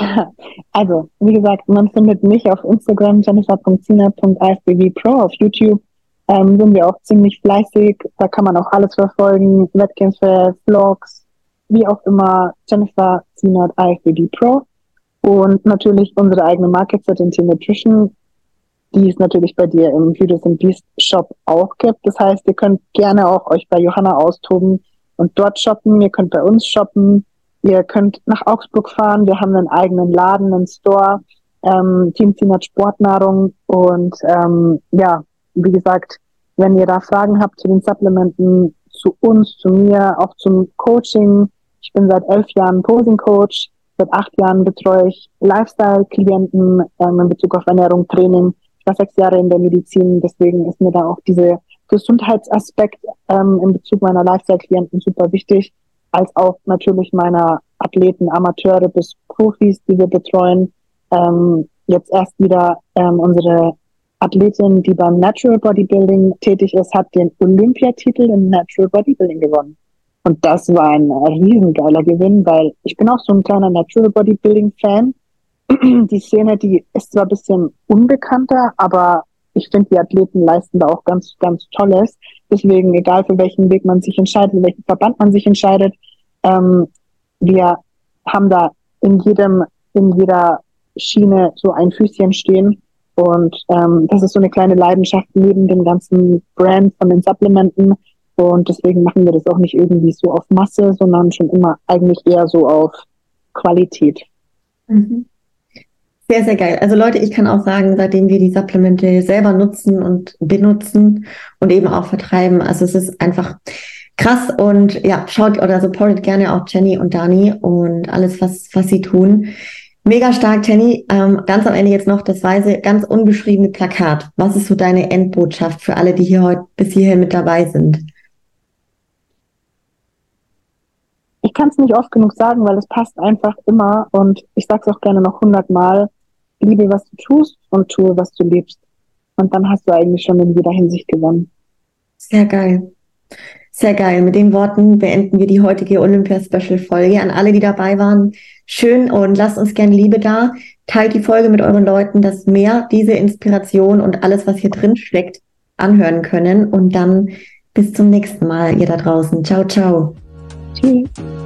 A: Also, wie gesagt, man findet mich auf Instagram, jennifer punkt zina punkt i f b v pro, auf YouTube ähm, sind wir auch ziemlich fleißig, da kann man auch alles verfolgen, Wettkämpfe, Vlogs, wie auch immer, Jennifer Zina i f b v pro und natürlich unsere eigene Marke Z N T Nutrition, die es natürlich bei dir im Beauty and Beast Shop auch gibt. Das heißt, ihr könnt gerne auch euch bei Johanna austoben und dort shoppen, ihr könnt bei uns shoppen. Ihr könnt nach Augsburg fahren. Wir haben einen eigenen Laden, einen Store, ähm, Team Zinat Sportnahrung. Und ähm, ja, wie gesagt, wenn ihr da Fragen habt zu den Supplementen, zu uns, zu mir, auch zum Coaching. Ich bin seit elf Jahren Posing-Coach. Seit acht Jahren betreue ich Lifestyle-Klienten ähm, in Bezug auf Ernährung, Training. Ich war sechs Jahre in der Medizin. Deswegen ist mir da auch dieser Gesundheitsaspekt ähm, in Bezug meiner Lifestyle-Klienten super wichtig, als auch natürlich meiner Athleten, Amateure bis Profis, die wir betreuen. Ähm, jetzt erst wieder ähm, unsere Athletin, die beim Natural Bodybuilding tätig ist, hat den Olympiatitel im Natural Bodybuilding gewonnen. Und das war ein riesengeiler Gewinn, weil ich bin auch so ein kleiner Natural Bodybuilding-Fan. Die Szene, die ist zwar ein bisschen unbekannter, aber ich finde, die Athleten leisten da auch ganz, ganz Tolles. Deswegen, egal für welchen Weg man sich entscheidet, für welchen Verband man sich entscheidet, ähm, wir haben da in jedem, in jeder Schiene so ein Füßchen stehen. Und ähm, das ist so eine kleine Leidenschaft neben dem ganzen Brand von den Supplementen. Und deswegen machen wir das auch nicht irgendwie so auf Masse, sondern schon immer eigentlich eher so auf Qualität.
B: Mhm. Sehr, sehr geil. Also Leute, ich kann auch sagen, seitdem wir die Supplemente selber nutzen und benutzen und eben auch vertreiben, also es ist einfach krass und ja, schaut oder supportet gerne auch Jenny und Dani und alles, was, was sie tun. Mega stark, Jenny. Ähm, ganz am Ende jetzt noch das weiße, ganz unbeschriebene Plakat. Was ist so deine Endbotschaft für alle, die hier heute bis hierhin mit dabei sind?
A: Ich kann es nicht oft genug sagen, weil es passt einfach immer und ich sage es auch gerne noch hundertmal. Liebe, was du tust und tue, was du liebst. Und dann hast du eigentlich schon in jeder Hinsicht gewonnen.
B: Sehr geil. Sehr geil. Mit den Worten beenden wir die heutige Olympia-Special-Folge. An alle, die dabei waren, schön und lasst uns gerne Liebe da. Teilt die Folge mit euren Leuten, dass mehr diese Inspiration und alles, was hier drin steckt, anhören können. Und dann bis zum nächsten Mal, ihr da draußen. Ciao, ciao.
A: Tschüss.